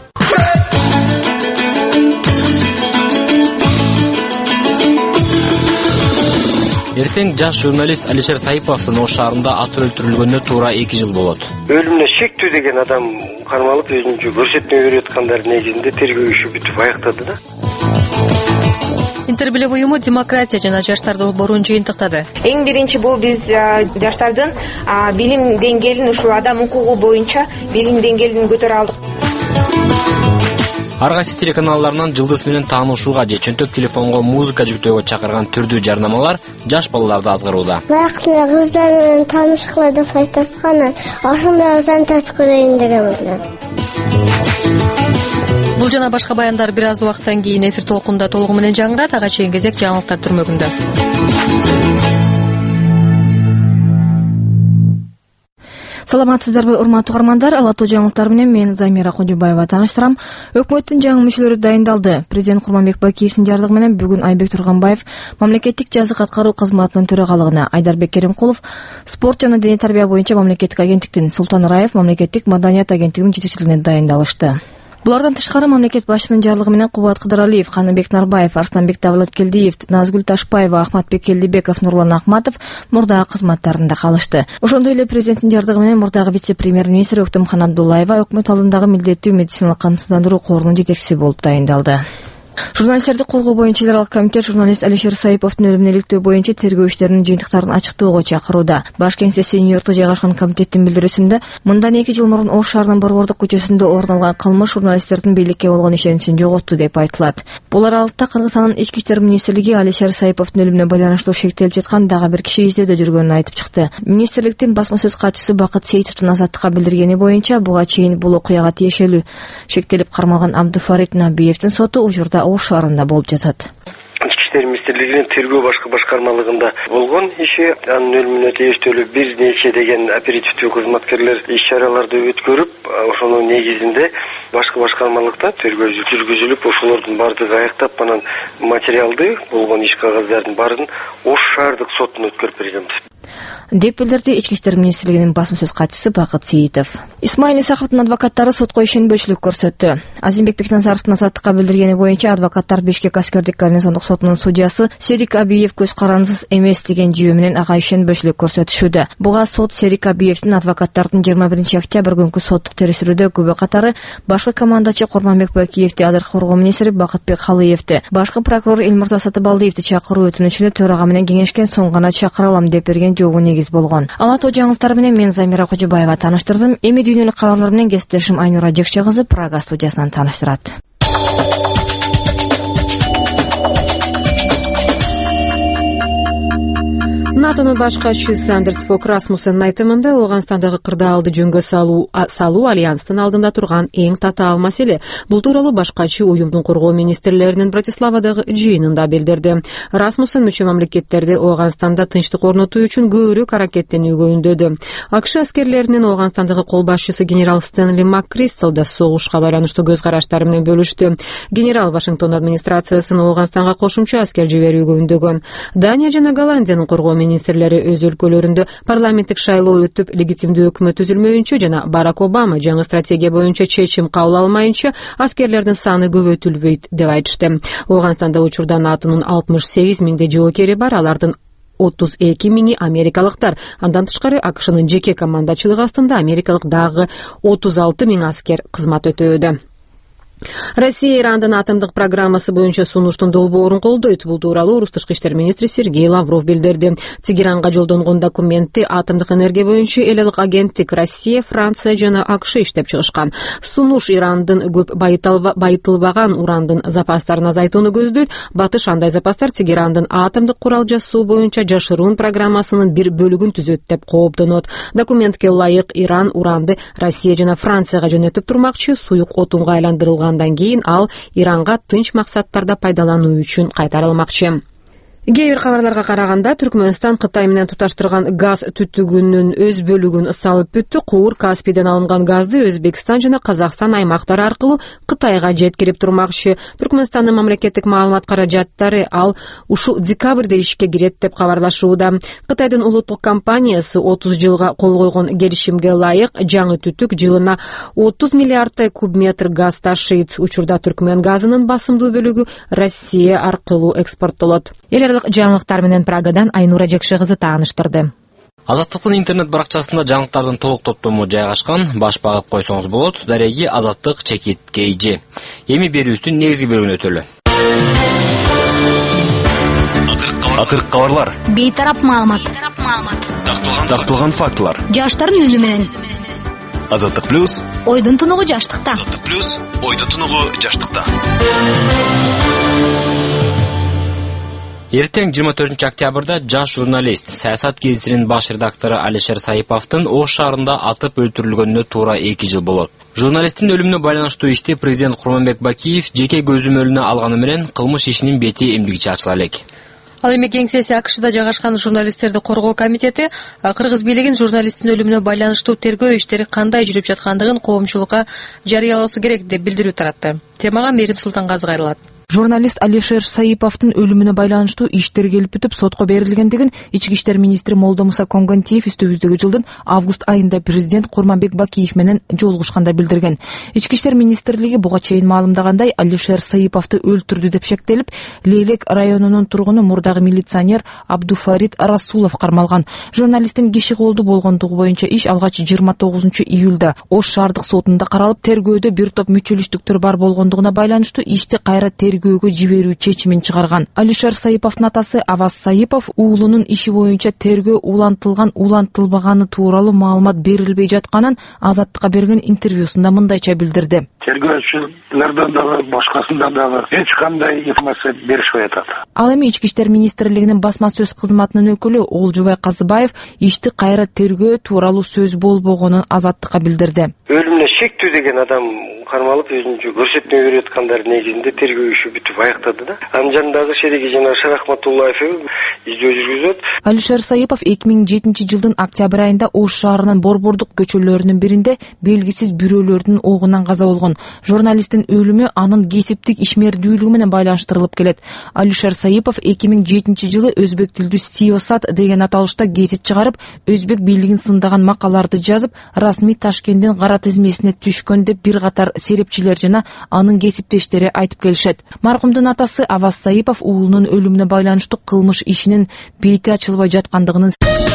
Эртең жаш журналист Алишер Саиповдун Ош шаарында аты өлтүрүлгөнүнө туура 2 жыл болот. Өлүмүнө шектүү деген адам кармалып өзүнчө көрсөтмө берип аткандар негизинде тергөө иши бүтүп аяктады да. Интербилев уюму демократия жана жаштар долбоорун жыйынтыктады. Эң биринчи бул биз жаштардын билим деңгээлин ушул адам укугу боюнча билим деңгээлин көтөрө алдык. Ар кайсы телеканалларынан жылдыз менен таанышууга же чөнтөк телефонго музыка жүктөөгө чакырган түрдүү жарнамалар жаш балаларды азгырууда. Бактында кыздар менен таанышкыла деп айтып аткан, ошондой занятие көрөйүн деген. Бул жана башка баяндар бир аз убакыттан кийин эфир толкунда толугу менен жаңырат. Ага чейин кезек жаңылыктар түрмөгүндө. Саламатсыздарбы, урматтуу угармандар? Алатуу жаңылыктар менен мен Замира Кожобаева тааныштырам. Өкмөттүн жаңы мүчөлөрү дайындалды. Президент Курманбек Бакиевдин жарлыгы менен бүгүн Айбек Турганбаев мамлекеттик жазык аткаруу кызматынын төрагалыгына, Айдарбек Керимкулов спорт жана дене тарбия боюнча мамлекеттик агенттиктин, Султан Раев мамлекеттик маданият агенттигинин жетекчилигине дайындалышты. Булардан тышкары мамлекет башчысынын жарлыгы менен Кубат Кыдыралиев, Каныбек Нарбаев, Арсланбек Давлаткелдиев, Назгүл Ташпаева, Ахматбек Келдибеков, Нурлан Ахматов мурдагы кызматтарында калышты. Ошондой эле президенттин жарлыгы менен мурдагы вице-премьер-министр Өктөмхан Абдуллаева өкмөт алдындагы милдеттүү медициналык камсыздандыруу корунун жетекчиси болуп дайындалды. Журналисттерди коргоо боюнча эл аралык комитет журналист Алишер Саиповдун өлүмүнө иликтөө боюнча тергөө иштеринин жыйынтыктарын ачыктоого чакырууда. Баш кеңсеси Нью-Йоркто жайгашкан комитеттин билдирүүсүндө мындан 2 жыл мурун Ош шаарынын Борбордук көчөсүндө орун алган кылмыш журналисттердин бийликке болгон ишеничин жоготту деп айтылат. Бул аралыкта Кыргызстандын ички иштер министрлиги Алишер Саиповдун өлүмүнө байланыштуу шектелип жаткан дагы бир киши издөөдө жүргөнүн айтып чыкты. Министрликтин басма сөз катчысы Бакыт Сейитовдун Азаттыкка билдиргени боюнча буга чейин бул окуяга тиешелүү шектелип кармалган Абдуфарид Набиевдин соту учурда Ош шаарында болуп жатат. Ички иштер министрлигинин тергөө башкармалыгында болгон иши, анын өлүмүнө тийиштүү бир нече деген оперативдүү кызматкерлер иш-чараларды өткөрүп, ошонун негизинде башкармалыкта тергөө жүргүзүлүп, ошолордун бардыгы аяктап, анан материалды болгон иш кагаздардын баарын Ош шаардык сотуна өткөрүп бергенбиз деп билдирди ички иштер министрлигинин басма сөз катчысы Бакыт Сейитов. Исмаил Исаховдун адвокаттары сотко ишенбөчүлүк көрсөттү. Азимбек Бекназаровдун Азаттыкка билдиргени боюнча адвокаттар Бишкек аскердик гарнизондук сотунун судьясы Серик Абиев көз карандысыз эмес деген жүйө менен ага ишенбөчүлүк көрсөтүшүүдө. Буга сот Серик Абиевдин адвокаттардын 21 октябрь күнкү соттук териштирүүдө күбө катары башкы командачы Курманбек Бакиевди, азыркы коргоо министри Бакытбек Халыевди, башкы прокурор Элмурза Сатыбалдиевди чакыруу өтүнүчүнү төрага менен кеңешкен соң гана чакыра алам деп берген жообу негиз болгон. Алатуу жаңылыктар менен мен Замира Кожобаева тааныштырдым. Эми дүйнөлүк кабарлар менен кесиптешим Айнура Жекше кызы Прага студиясынан тааныштырат. НАТОнун баш катчысы Андерс Фок Расмуссендин айтымында Ооганстандагы кырдаалды жөнгө салуу альянстын алдында турган эң татаал маселе. Бул тууралуу баш катчы уюмдун коргоо министрлеринин Братиславадагы жыйынында билдирди. Расмуссен мүчө мамлекеттерди Ооганстанда тынчтык орнотуу үчүн көбүрөөк аракеттенүүгө үндөдү. АКШ аскерлеринин Ооганстандагы кол башчысы генерал Стэнли МакКристал да согушка байланыштуу көз караштары менен бөлүштү. Генерал Вашингтон администрациясын Ооганстанга кошумча аскер жиберүүгө үндөгөн. Дания жана Голландиянын коргоо министрлери өз өлкөлөрүндө парламенттик шайлоо өтүп, легитимдүү өкмөт түзүлмөйүнчө жана Барак Обама жаңы стратегия боюнча чечим кабыл алмайынча аскерлердин саны көбөйтүлбөйт деп айтышты. Ооганстанда учурда НАТОнун 68 миңдей жоокери бар, алардын 32 миңи америкалыктар. Андан тышкары АКШнын жеке командачылыгы астында америкалык дагы 36 миң аскер кызмат өтөөдө. Россия Ирандын атомдык программасы боюнча сунуштун долбоорун колдойт. Бул тууралуу Орус тышкы иштер министри Сергей Лавров билдирди. Тегеранга жолдонгон документти атомдук энергия боюнча эл элик агенттик Россия, Франция жана АКШ иштеп чыгышкан. Сунуш Ирандын көп байытылбаган урандын запастарын азайтууну көздөйт. Батыш андай запастар Тегерандын атомдук курал жасоо боюнча жашыруун программасынын бир бөлүгүн түзөт деп кооптонот. Документке ылайык Иран уранды Россия жана Францияга жөнөтүп турмакчы, суюк отунга айландырылгандан кийин ал Иранга тынч максаттарда пайдалануу үчүн кайтарылмакчы. Кээ бир кабарларга караганда Түркмөнстан Кытай менен туташтырган газ түтүгүнүн өз бөлүгүн салып бүттү. Куур Каспийден алынган газды Өзбекстан жана Казакстан аймактары аркылуу Кытайга жеткирип турмакчы. Түркмөнстандын мамлекеттик маалымат каражаттары ал ушул декабрда ишке кирет деп кабарлашууда. Кытайдын улуттук компаниясы 30 жылга кол койгон келишимге ылайык жаңы түтүк жылына 30 миллиардтай кубметр газ ташыйт. Учурда Түркмөн газынын басымдуу бөлүгү Россия аркылуу экспорттолот. Жаңылыктар менен Прагадан Айнура Жекше кызы тааныштырды. Азаттыктын интернет баракчасында жаңылыктардын толук топтому жайгашкан. Баш багып койсоңуз болот. Дареги Азаттык чекит KG. Эми берүүбүздүн негизги бөлүгүнө өтөлү. Акыркы кабарлар. Бейтарап маалымат. Такталган фактылар. Жаштардын үнү менен. Азаттык плюс. Ойдун тунугу жаштыкта. Азаттык плюс. Ойдун тунугу жаштыкта. Эртең 24 октябрда жаш журналист, саясат гезитинин баш редактору Алишер Саиповдун Ош шаарында атып өлтүрүлгөнүнө туура 2 жыл болот. Журналисттин өлүмүнө байланыштуу ишти президент Курманбек Бакиев жеке көзөмөлүнө алганы менен кылмыш ишинин бети эмгиче ачыла элек. Ал эми кеңсеси АКШда жайгашкан журналисттерди коргоо комитети кыргыз бийлигин журналисттин өлүмүнө байланыштуу тергөө иштери кандай жүрүп жаткандыгын коомчулукка жарыялоосу керек деп билдирүү таратты. Темага Мерим Султангазы кайрылат. Журналист Алишер Саиповдун өлүмүнө байланыштуу иштер келип бүтүп сотко берилгендигин ички иштер министри Молдомуса Конгантиев үстүбүздөгү жылдын август айында президент Курманбек Бакиев менен жолугушканда билдирген. Ички иштер министрлиги буга чейин маалымдагандай Алишер Саиповду өлтүрдү деп шектелип, Лейлек районунун тургуну мурдагы милиционер Абдуфарид Расулов кармалган. Журналисттин киши колду болгондугу боюнча иш алгач 29 июлда Ош шаардык сотунда каралып, тергөөдө бир топ мүчөлүштүктөр бар болгондугуна байланыштуу ишти кайра тергөөгө жиберүү чечимин чыгарган. Алишер Саиповдун атасы Аваз Саипов уулунун иши боюнча тергөө улантылбаганы тууралуу маалымат берилбей жатканын Азаттыкка берген интервьюсунда мындайча билдирди. Тергөөчүлөрдөн дагы башкасында дагы эч кандай информация беришпей атат. Ал эми ички иштер министрлигинин басма сөз кызматынын өкүлү Олжубай Казыбаев ишти кайра тергөө тууралуу сөз болбогонун Азаттыкка билдирди. Өлүмүнө шектүү деген адам кармалып өзүнчө көрсөтмө берип аткандар негизинде тергөө иши бүтүп аяктады да. Анын жанындагы шериги жана Шарахматуллаев издөө жүргүзөт. Алишер Саипов 2007 жылдын октябрь айында Ош шаарынын Борбордук көчөлөрүнүн биринде белгисиз бирөөлөрдүн огунан каза болгон. Журналисттин өлүмү анын кесиптик ишмердүүлүгү менен байланыштырылып келет. Алишер Саипов 2007 жылы өзбек тилдүү Сиосат деген аталышта гезит чыгарып, өзбек бийлигин сындаган макалаларды жазып, расмий Ташкенттин кара тизмесине түшкөн деп бир катар серепчилер жана анын кесиптештери айтып келишет. Маркумдун атасы Аваз Саипов уулунун өлүмүнө байланыштуу кылмыш ишинин бети ачылбай жаткандыгын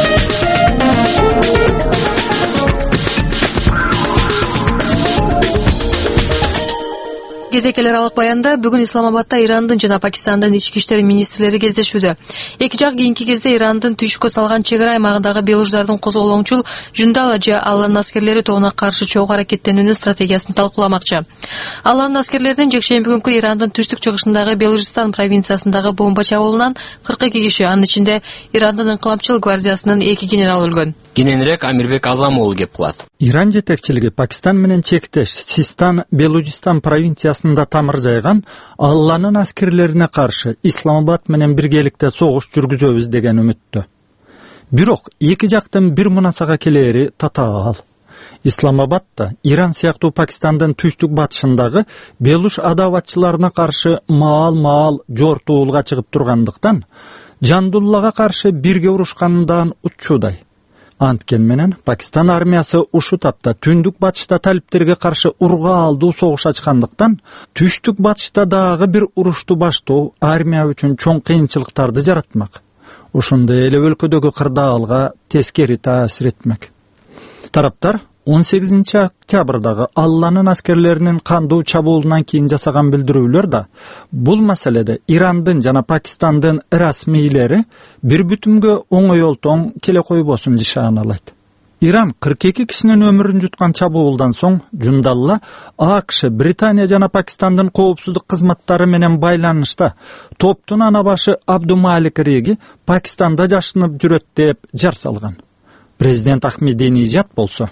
Кезекелер алык баянда бүгүн Исламабадта Ирандын жана Пакистандын ички иштер министрлери кездешүүдө. Эки жак кийинки кезде Ирандын түйшүккө салган чек ара аймагындагы белуждардын козголоңчул Жундала же Алланын аскерлери тобуна каршы чогуу аракеттенүүнүн стратегиясын талкууламакчы. Алланын аскерлеринин жекшемби күнкү Ирандын түштүк чыгышындагы Белужистан провинциясындагы бомба чабуулунан 42 киши, анын ичинде Ирандын инкылапчыл гвардиясынын 2 генералы өлгөн. Кененирээк Амирбек Азамуулу кеп кылат. Иран жетекчилиги Пакистан менен чектеш Систан Белужистан провинциясында тамыр жайган Алланын аскерлерине каршы Исламабад менен биргеликте согуш жүргүзөбүз деген үмүттө. Бирок эки жактын бир мунасага келери татаал. Исламабадда Иран сыяктуу Пакистандын түштүк батышындагы Белуш адаватчыларына каршы маал жортуулга чыгып тургандыктан Жандуллага каршы бирге урушкандан уччудай. Анткен менен Пакистан армиясы ушу тапта түндүк батышта талиптерге каршы ургаалдуу согуш ачкандыктан түштүк батышта дагы бир урушту баштоо армия үчүн чоң кыйынчылыктарды жаратмак. Ошондой эле өлкөдөгү кырдаалга тескери таасир этмек. Тараптар 18 октябрдагы Алланын аскерлеринин кандуу чабуулунан кийин жасаган билдирүүлөр да бул маселеде Ирандын жана Пакистандын расмийлери бир бүтүмгө оңойлтоң келе койбосун нишаналайт. Иран 42 кишинин өмүрүн жуткан чабуулдан соң Жундалла АКШ, Британия жана Пакистандын коопсуздук кызматтары менен байланышта топтун ана башы Абдумалик Реги Пакистанда жашынып жүрөт деп жар салган. Президент Ахмединежад болсо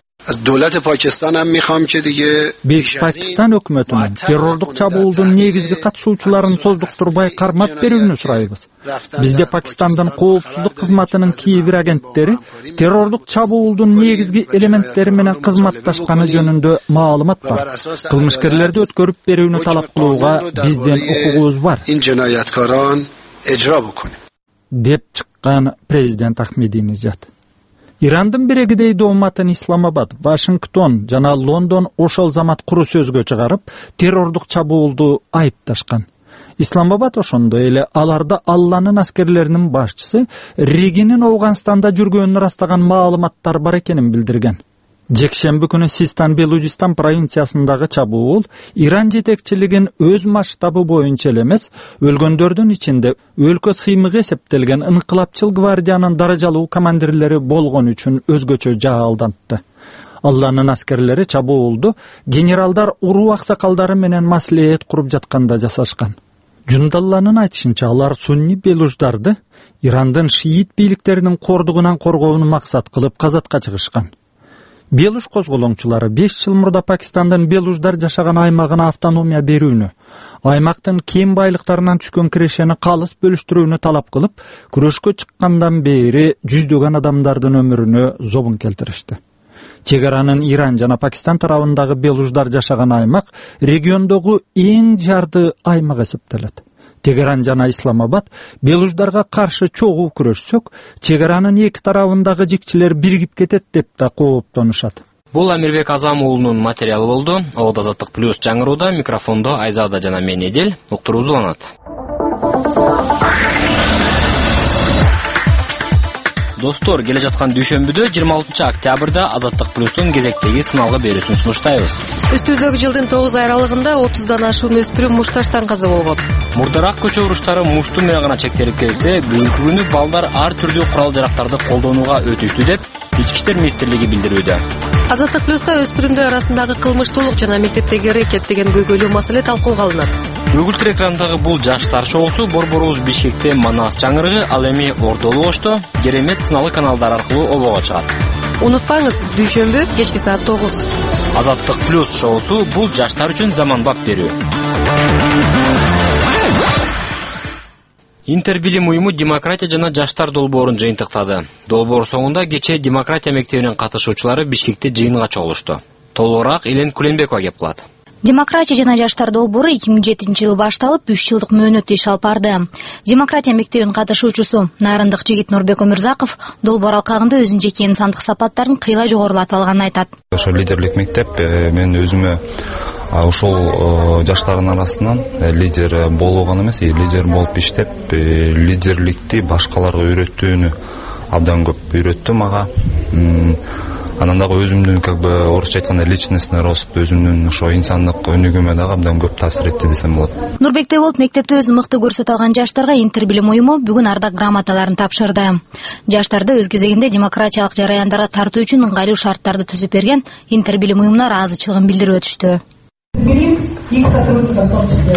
биз Пакистан өкмөтүнүн террордук чабуулдун негизги катышуучуларын создуктурбай кармап берүүнү сурайбыз. Бизде Пакистандын коопсуздук кызматынын кээ бир агенттери террордук чабуулдун негизги элементтери менен кызматташканы жөнүндө маалымат бар. Кылмышкерлерди өткөрүп берүүнү талап кылууга биздин укугубуз бар, деп чыккан президент Ахмединежад. Ирандын бирегидей дооматын Исламабад, Вашингтон жана Лондон ошол замат куру сөзгө чыгарып, террордук чабуулду айыпташкан. Исламабад ошондой эле аларда Алланын аскерлеринин башчысы Ригинин Афганстанда жүргөнүн ырастаган маалыматтар бар экенин билдирген. Жекшемби күнү Систан-Белужистан провинциясындагы чабуул Иран жетекчилигин өз масштабы боюнча эле эмес, өлгөндөрдүн ичинде өлкө сыймыгы эсептелген инкылапчыл гвардиянын даражалуу командирлери болгон үчүн өзгөчө жаалдантты. Алланын аскерлери чабуулду генералдар уруу аксакалдары менен маслихат куруп жатканда жасашкан. Жундалланын айтышынча, алар сунни белуждарды Ирандын шиит бийликтеринин кордугунан коргоону максат кылып казатка чыгышкан. Белуж козголоңчулары 5 жыл мурда Пакистандын белуждар жашаган аймагына автономия берүүнү, аймактын кем байлыктарынан түшкөн кирешени калыс бөлүштүрүүнү талап кылып, күрөшкө чыккандан бери жүздөгөн адамдардын өмүрүнө зобун келтиришти. Чегаранын Иран жана Пакистан тарабындагы белуждар жашаган аймак региондогу эң жарды аймак эсептелет. Тегеран жана Исламабад белуждарга каршы чогуу күрөшсөк, чегаранын эки тарабындагы жикчилер биригип кетет деп да кооптонушат. Бул Амирбек Азам уулунун материалы болду. Ода Азаттык плюс жаңырууда, микрофондо Айзада жана мен Эдел. Уктуруу уланат. Достор, келе жаткан дүйшөмбүдө 26 октябрда Азаттык плюстун кезектеги сыналгы берүүсүн сунуштайбыз. Үстүбүздөгү жылдын 9 ай аралыгында 30дан ашуун өспүрүм мушташтан каза болгон. Мурдараак көчө уруштары мушту менен гана чектелип келсе, бүгүнкү күнү балдар ар түрдүү курал-жарактарды колдонууга өтүштү деп Ички иштер министрлиги билдирүүдө. Азаттык плюста өспүрүмдөр арасындагы кылмыштуулук жана мектептеги рэкет деген көйгөйлүү маселе талкууга алынат. Көгүлтүр экрандагы бул жаштар шоусу борборубуз Бишкекте Манас чаңырыгы, ал эми Ордолу Ошто, Керемет сыналуу каналдар аркылуу обого чыгат. Унутпаңыз, дүйшөмбү кечки саат 9. Азаттык плюс шоусу бул жаштар үчүн заманбап берүү. Интербилим уюму демократия жана жаштар долбоорун жыйынтыктады. Долбоор соңунда кечээ демократия мектебинин катышуучулары Бишкекте жыйынга чогулушту. Толугураак Элен Куленбекова кеп кылат. Демократия жана жаштар долбоору 2007-жылы башталып, 3 жылдык мөөнөттө иш алып барды. Демократия мектебинин катышуучусу Нарындык жигит Нурбек Өмүрзаков долбоор алкагында өзүнүн жеке сандык сапаттарын кыйла жогорулатып алганын айтат. Ошо лидерлик мектеп мен өзүмө ушул жаштардын арасынан лидер болуу гана эмес, лидер болуп иштеп, лидерликти башкаларга үйрөтүүнү абдан көп үйрөттү мага. Анан дагы өзүмдүн орусча айтканда личностный рост, өзүмдүн ошо инсандык өнүгүүмө дагы абдан көп таасир этти десем болот. Нурбекте болуп мектепте өзүн мыкты көрсөтө алган жаштарга Интербилим уюму бүгүн ардак грамоталарын тапшырды. Жаштарды өз кезегинде демократиялык жараяндарга тартуу үчүн ыңгайлуу шарттарды түзүп берген Интербилим уюмуна ыраазычылыгын билдирип өтүштү. Билим их сотрудников в том числе.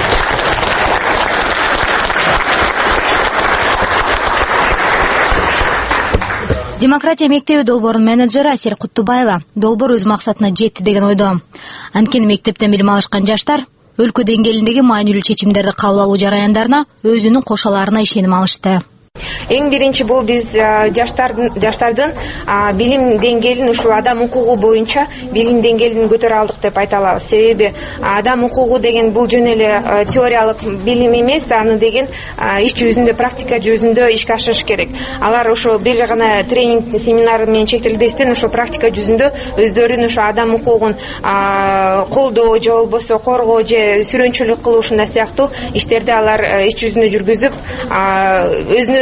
Демократия мектеби долбоорунун менеджери Асел Куттубаева долбоор өз максатына жетти деген ойдо. Анткени мектептен билим алышкан жаштар өлкө деңгээлиндеги маанилүү чечимдерди кабыл алуу жараяндарына өзүнүн кошаларына ишеним алышты. Эң биринчи бул биз жаштардын билим деңгээлин ушул адам укугу боюнча билим деңгээлин көтөрө алдык деп айта алабыз. Себеби адам укугу деген бул жөн эле теориялык билим эмес, аны деген иш жүзүндө, практика жүзүндө ишке ашырыш керек. Алар ошо бир гана тренинг семинар менен чектелбестен ошо практика жүзүндө өздөрүнүн ошо адам укугун колдоо же болбосо коргоо же сүрөнчүлүк кылуу ушундай сыяктуу иштерди алар иш жүзүндө жүргүзүп, өзүнө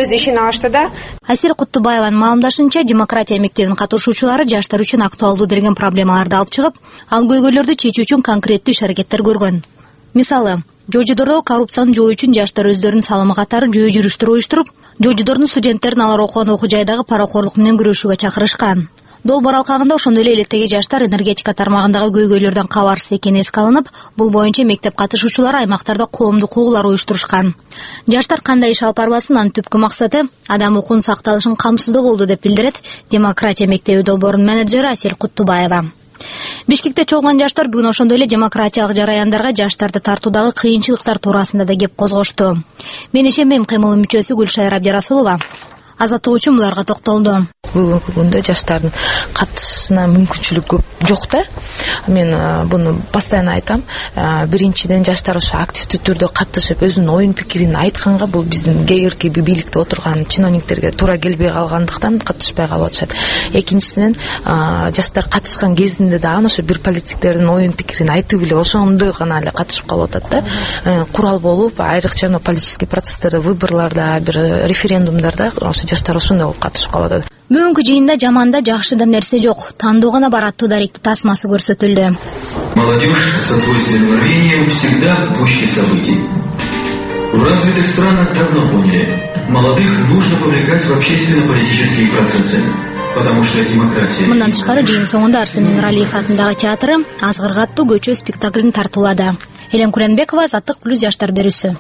өз ишин алышты да. Асир Куттубаеванын маалымдашынча, демократия мектебинин катышуучулары жаштар үчүн актуалдуу делген проблемаларды алып чыгып, ал көйгөйлөрдү чечүү үчүн конкреттүү иш-аракеттер көргөн. Мисалы, Жожодордо коррупцияны жоо үчүн жаштар өздөрүнүн салымы катары жөө жүрүштөр уюштуруп, жожодордун студенттерин алар окуган окуу жайдагы паракорлук менен күрөшүүгө чакырышкан. Долбоор алкагында ошондой эле электеги жаштар энергетика тармагындагы көйгөйлөрдөн кабарсыз экени эске алынып, бул боюнча мектеп катышуучулары аймактарда коомдук угуулар уюштурушкан. Жаштар кандай иш алып барбасын, анын түпкү максаты адам укугунун сакталышын камсыздоо болду деп билдирет демократия мектеби долбоорунун менеджери Асир Куттубаева. Бишкекте чогулган жаштар бүгүн ошондой эле демократиялык жараяндарга жаштарды тартуудагы кыйынчылыктар туурасында да кеп козгошту. Мен ишенбейм кыймылынын мүчөсү Гүлшайыр Абдирасулова Азаттык үчүн буларга токтолду. Бүгүнкү күндө жаштардын катышышына мүмкүнчүлүк көп жок да. Мен буну постоянно айтам. Биринчиден жаштар ошо активдүү түрдө катышып, өзүнүн оюн пикирин айтканга бул биздин кегирки бийликте отурган чиновниктерге туура келбей калгандыктан катышпай калып атышат. Экинчисинен жаштар катышкан кезинде да ошо бир политиктердин оюн пикирин айтып эле ошондой гана эле катышып калып атат да. Курал болуп, айрыкча политический процесстерде, выборларда, бир референдумдарда ошо жаштар ошондой болуп катышып калып атат. Бүгүнкү жыйында жаманда жакшы да нерсе жок, тандоо гана бар аттуу даректи тасмасы көрсөтүлдү. Молодежь со свойственным рвением всегда в гуще событий. В развитых странах давно поняли, молодых нужно вовлекать в общественно-политические процессы, потому что демократия. Мындан тышкары жыйын соңунда Арсен Нуралиев атындагы театры Азгырга аттуу көчө спектаклин тартуулады. Элен Куренбекова, Азаттык плюс жаштар берүүсү.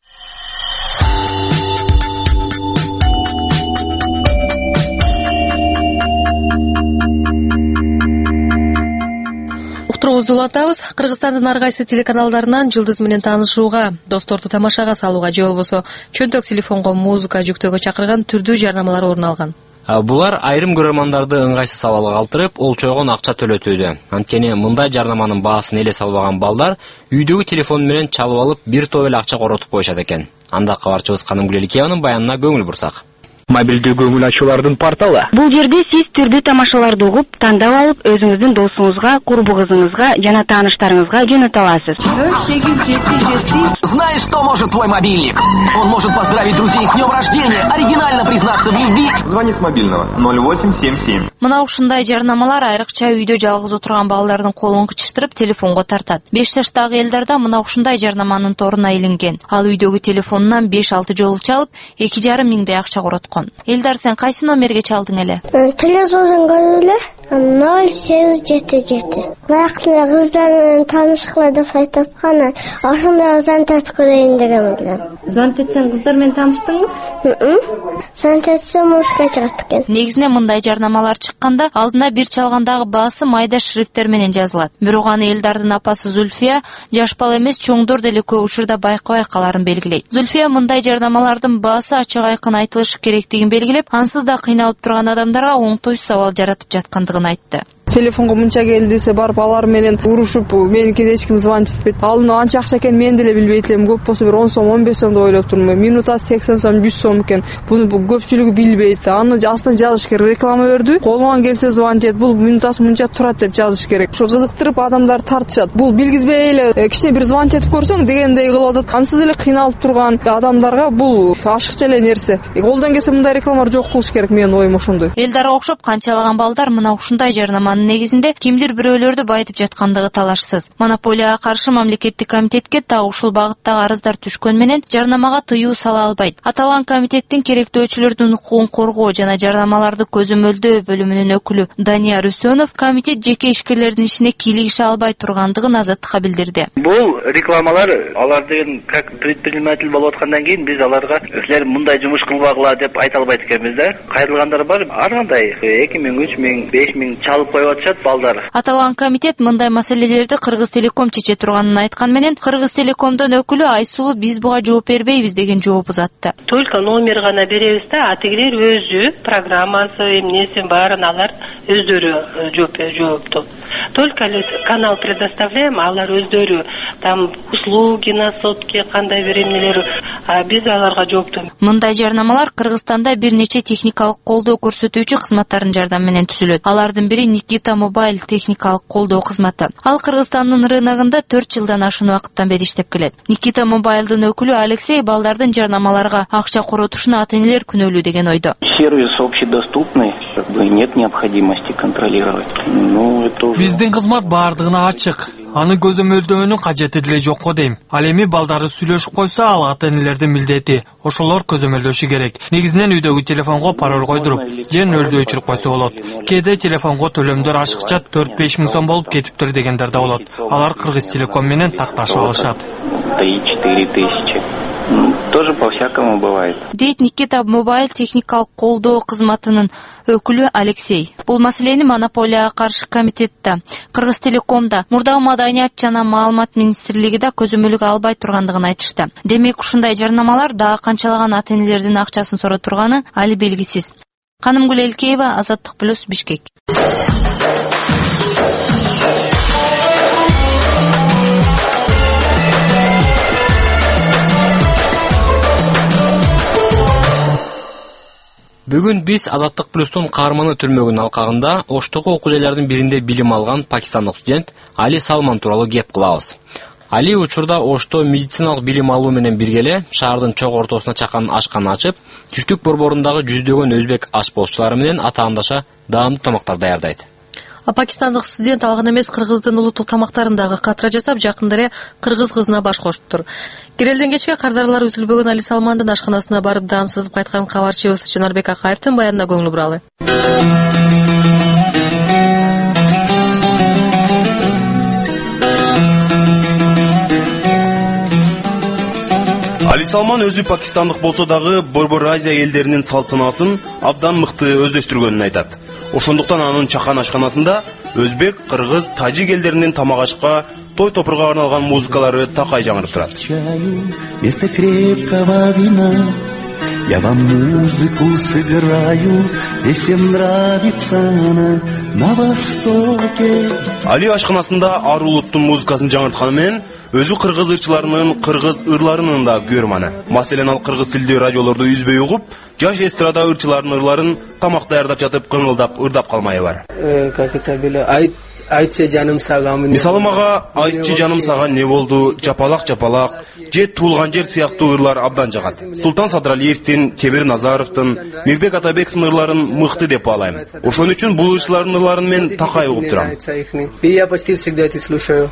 Уктуруубузду улантабыз. Кыргызстандын ар кайсы телеканалдарынан жылдыз менен таанышууга, досторду тамашага салууга же болбосо чөнтөк телефонго музыка жүктөөгө чакырган түрдүү жарнамалар орун алган. Булар айрым көрөрмандарды ыңгайсыз абалга калтырып, олчойгон акча төлөтүүдө. Анткени мындай жарнаманын баасын эле салбаган балдар үйдөгү телефон менен чалып алып, бир топ эле акча коротуп коюшат экен. Анда кабарчыбыз Каным Гүлеликееванын баянына көңүл бурсак. Мобилдүү көңүл ачуулардын порталы. Бул жерде сиз түрдүү тамашаларды угуп, тандап алып, өзүңүздүн досуңузга, курбу кызыңызга жана тааныштарыңызга жөнөтө аласыз. Знаешь, что может твой мобильник? Он может поздравить друзей с днем рождения, оригинально признаться в любви. Звони с мобильного 0877. Мына ушундай жарнамалар айрыкча үйдө жалгыз отурган балдардын колун кычыштырып телефонго тартат. 5 жаштагы элдарда мына ушундай жарнаманын торуна илинген. Ал үйдөгү телефонунан 5-6 жолу чалып, 2,5 миңдей акча короткон. Элдар, сен кайсы номерге чалдың эле? Телефонун көрүп эле 0877. Вакытында кыздар менен таанышкыла деп айтып аткан. Ошондо звонок көрөйүн деген элем. Звонок этсең кыздар менен тааныштыңбы? Звонок этсем музыка чыгат экен. Негизинен мындай жарнамалар чыкканда алдына бир чалгандагы баасы майда шрифттер менен жазылат. Бирок аны Элдардын апасы Зульфия жаш бала эмес, чоңдор деле көп учурда байкабай каларын белгилейт. Зульфия мындай жарнамалардын баасы ачык айкын айтылышы керектигин белгилеп, ансыз да кыйналып турган адамдарга оңтойсуз абал жаратып жаткандыгын айтты. Телефонго мынча келди десе барып алар менен урушуп, меникине эч ким звонить этпейт. Ал анча акча экенин мен деле билбейт элем. Көп болсо бир 10 сом, 15 сом деп ойлоп турмун. Минута 80 сом, 100 сом экен. Буну көпчүлүгү билбейт. Аны астына жазыш керек. Реклама берди. Колуңан келсе звонить эт. Бул минутасы мынча турат деп жазыш керек. Ушу кызыктырып адамдар тартышат. Бул билгизбей эле кичине бир звонить этип көрсөң дегендей кылып атат. Ансыз эле кыйналып турган адамдарга бул ашыкча эле нерсе. Колдон келсе мындай рекламалар жок кылыш керек, менин оюм ошондой. Элдарга окшоп канчалаган балдар мына ушундай жарнаманын негизинде кимдир бирөөлөрдү байытып жаткандыгы талашсыз. Монополияга каршы мамлекеттик комитетке так ушул багыттагы арыздар түшкөн менен жарнамага тыюу сала албайт. Аталган комитеттин керектөөчүлөрдүн укугун коргоо жана жарнамаларды көзөмөлдөө бөлүмүнүн өкүлү Данияр Үсөнов комитет жеке ишкерлердин ишине кийлигише албай тургандыгын Азаттыкка билдирди. Бул рекламалар алар деген как предприниматель болуп аткандан кийин биз аларга силер мындай жумуш кылбагыла деп айта албайт экенбиз да. Кайрылгандар бар, ар кандай 2000, 3000, 5000 чалып коюп атышат балдар. Аталган комитет мындай маселелерди Кыргыз Телеком чече турганын айткан менен Кыргыз Телекомдон өкүлү Айсулу биз буга жооп бербейбиз деген жооп узатты. Только номер гана беребиз да, атигилер өзү программасы, эмнеси баарын алар өздөрү жоопту. Только канал предоставляем, алар өздөрү там услуги на сутки кандай бир эмнелер, биз аларга жоопту. Мындай жарнамалар Кыргызстанда бир нече техникалык колдоо көрсөтүүчү кызматтардын жардамы менен түзүлөт. Алардын бири Никита Mobile техникалык колдоо кызматы. Ал Кыргызстандын рыногунда 4 жылдан ашуун убакыттан бери иштеп келет. Никита Mobile'дын өкүлү Алексей балдардын жарнамаларга акча коротушуна ата-энелер күнөөлүү деген ойдо. Сервис общедоступный, нет необходимости контролировать. Биздин кызмат баардыгына ачык. Аны көзөмөлдөөнүн кажети деле жок го дейм. Ал эми балдары сүйлөшүп койсо, ал ата-энелердин милдети. Ошолор көзөмөлдөшү керек. Негизинен үйдөгү телефонго пароль койдуруп, же нөлдү өчүрүп койсо болот. Кээде телефонго төлөмдөр ашыкча 4-5 миң сом болуп кетиптир дегендер да болот. Алар Кыргызтелеком менен такташып алышат. 3-4 тысячи. Тоже по-всякому бывает. Дейт Никита Mobile техникалык колдоо кызматынын өкүлү Алексей. Бул маселени монополияга каршы комитетте, Кыргызтелекомда, мурдагы Маданият жана маалымат министрлиги да көзөмөлгө албай тургандыгын айтышты. Демек ушундай жарнамалар дагы канчалаган ата-энелердин акчасын сороо турганы али белгисиз. Канымгүл Элкеева, Азаттык плюс, Бишкек. Бүгүн биз Азаттык плюстун каарманы түрмөгүнүн алкагында Оштогу окуу жайлардын биринде билим алган пакистандык студент Али Салман тууралуу кеп кылабыз. Али учурда Ошто медициналык билим алуу менен бирге эле шаардын чок ортосуна чакан ашкана ачып, түштүк борборундагы жүздөгөн өзбек ашпозчулары менен атаандаша даамдуу тамактар даярдайт. Пакистандык студент алган эмес, кыргыздын улуттук тамактарындагы катыра жасап, жакында эле кыргыз кызына баш коштур. Кирелден кечке кардарлар үзүлбөгөн Али Салмандын ашканасына барып даам сызып кайткан кабарчыбыз Жанарбек Акаевдин баянына көңүл буралы. Али Салман өзү пакистандык болсо дагы Борбор Азия элдеринин салт санаасын абдан мыкты өздөштүргөнүн айтат. Ошондуктан анын чакан ашканасында өзбек, кыргыз, тажик элдеринин тамак ашка, той топурга арналган музыкалары такай жаңырып турат. Я вам музыку сыграю, здесь всем нравится она на востоке. Али ашканасында ар улуттун музыкасын жаңыртканы менен өзү кыргыз ырчыларынын, кыргыз ырларынын да көрманы. Маселен ал кыргыз тилдүү радиолорду үзбөй угуп, жаш эстрада ырчыларынын ырларын тамак даярдап жатып кыңылдап, ырдап калмайы бар. Как это было? Айтчы жаным сагам. Мисалы мага айтчы жаным сага не болду, жапалак жапалак, же туулган жер сыяктуу ырлар абдан жагат. Султан Садралиевдин, Кебир Назаровдун, Мирбек Атабековдун ырларын мыкты деп баалайм. Ошон үчүн бул ырчылардын ырларын мен такай угуп турам. Я почти всегда это слушаю.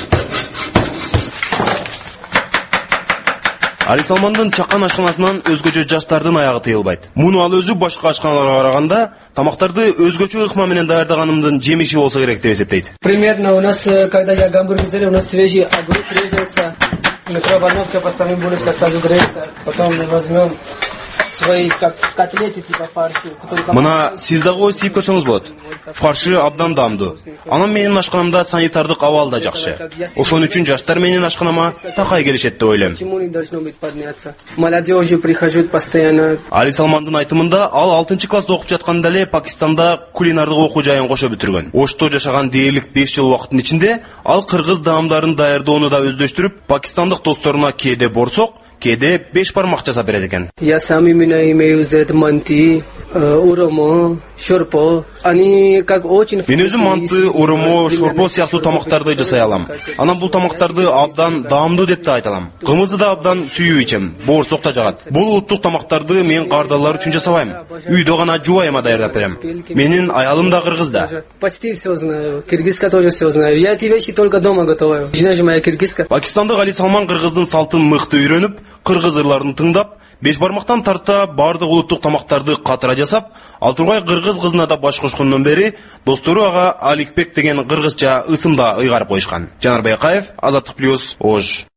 Али Салмандын чакан ашканасынан өзгөчө жаштардын аягы тыйылбайт. Муну ал өзү башка ашканаларга караганда тамактарды өзгөчө ыкма менен даярдаганымдын жемиши болсо керек деп эсептейт. Примерно у нас, когда я гамбургер сделаю, у нас свежий огурец резается, микроволновка поставим, булочка сразу греется, потом мы возьмем свои котлеты типа фарши. Мына сиз дагы ой тийип көрсөңүз болот. Фаршы абдан даамдуу. Анан менин ашканамда санитардык абал да жакшы. Ошон үчүн жаштар менин ашканама такай келишет деп ойлойм. Молодежь приходит постоянно. Али Салмандын айтымында ал 6 класста окуп жатканда эле Пакистанда кулинардык окуу жайын кошо бүтүргөн. Ошто жашаган дээрлик 5 жыл убакыттын ичинде ал кыргыз даамдарын даярдоону да өздөштүрүп, пакистандык досторуна кээде борсок, кээде 5 бармак жасап берет экен. Я сам именно имею зет манти, уромо, шорпо. Они как очень Мен өзүм манты, уромо, шорпо сыяктуу тамактарды жасай алам. Анан бул тамактарды абдан даамдуу деп да айта алам. Кымызды да абдан сүйүү ичем, боорсок да жагат. Бул улуттук тамактарды мен кардалар үчүн жасабайм. Үйдө гана жубайыма даярдап берем. Менин аялым да кыргыз да. Почти все знаю. Кыргызска тоже все знаю. Я эти вещи только дома готовлю. Жена же моя кыргызка. Пакистандык Али Салман кыргыздын салтын мыкты үйрөнүп, кыргыз ырларын тыңдап, 5 бармактан тарта бардык улуттук тамактарды катыра жасап, ал тургай кыргыз кызына да баш кошкондон бери достору ага Аликбек деген кыргызча ысымда ыйгарып коюшкан. Жанарбек Акаев, Азаттык плюс, Ош.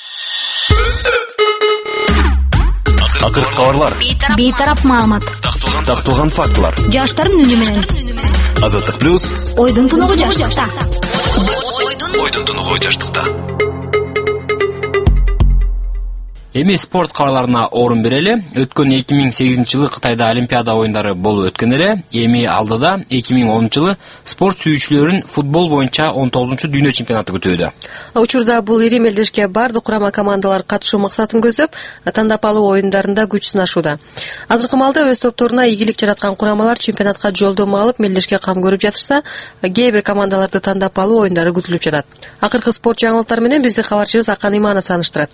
Акыркы кабарлар, бейтарап маалымат, такталган фактылар, жаштардын үнү менен. Азаттык плюс, Ойдун тунугу жаштыкта. Ойдун тунугу жаштыкта. Эми спорт кабарларына орун берели. Өткөн 2008-жылы Кытайда Олимпиада оюндары болуп өткөн эле. Эми алдыда 2010-жылы спорт сүйүүчүлөрүн футбол боюнча 19-дүйнө чемпионаты күтүүдө. Учурда бул ири мелдешке бардык курама командалар катышуу максатын көздөп, тандап алуу оюндарында күч сынашууда. Азыркы маалда өз топторуна ийгилик жараткан курамалар чемпионатка жолдомо алып, мелдешке кам көрүп жатышса, кээ бир командаларды тандап алуу оюндары күтүлүп жатат. Акыркы спорт жаңылыктары менен бизди кабарчыбыз Акан Иманов таныштырат.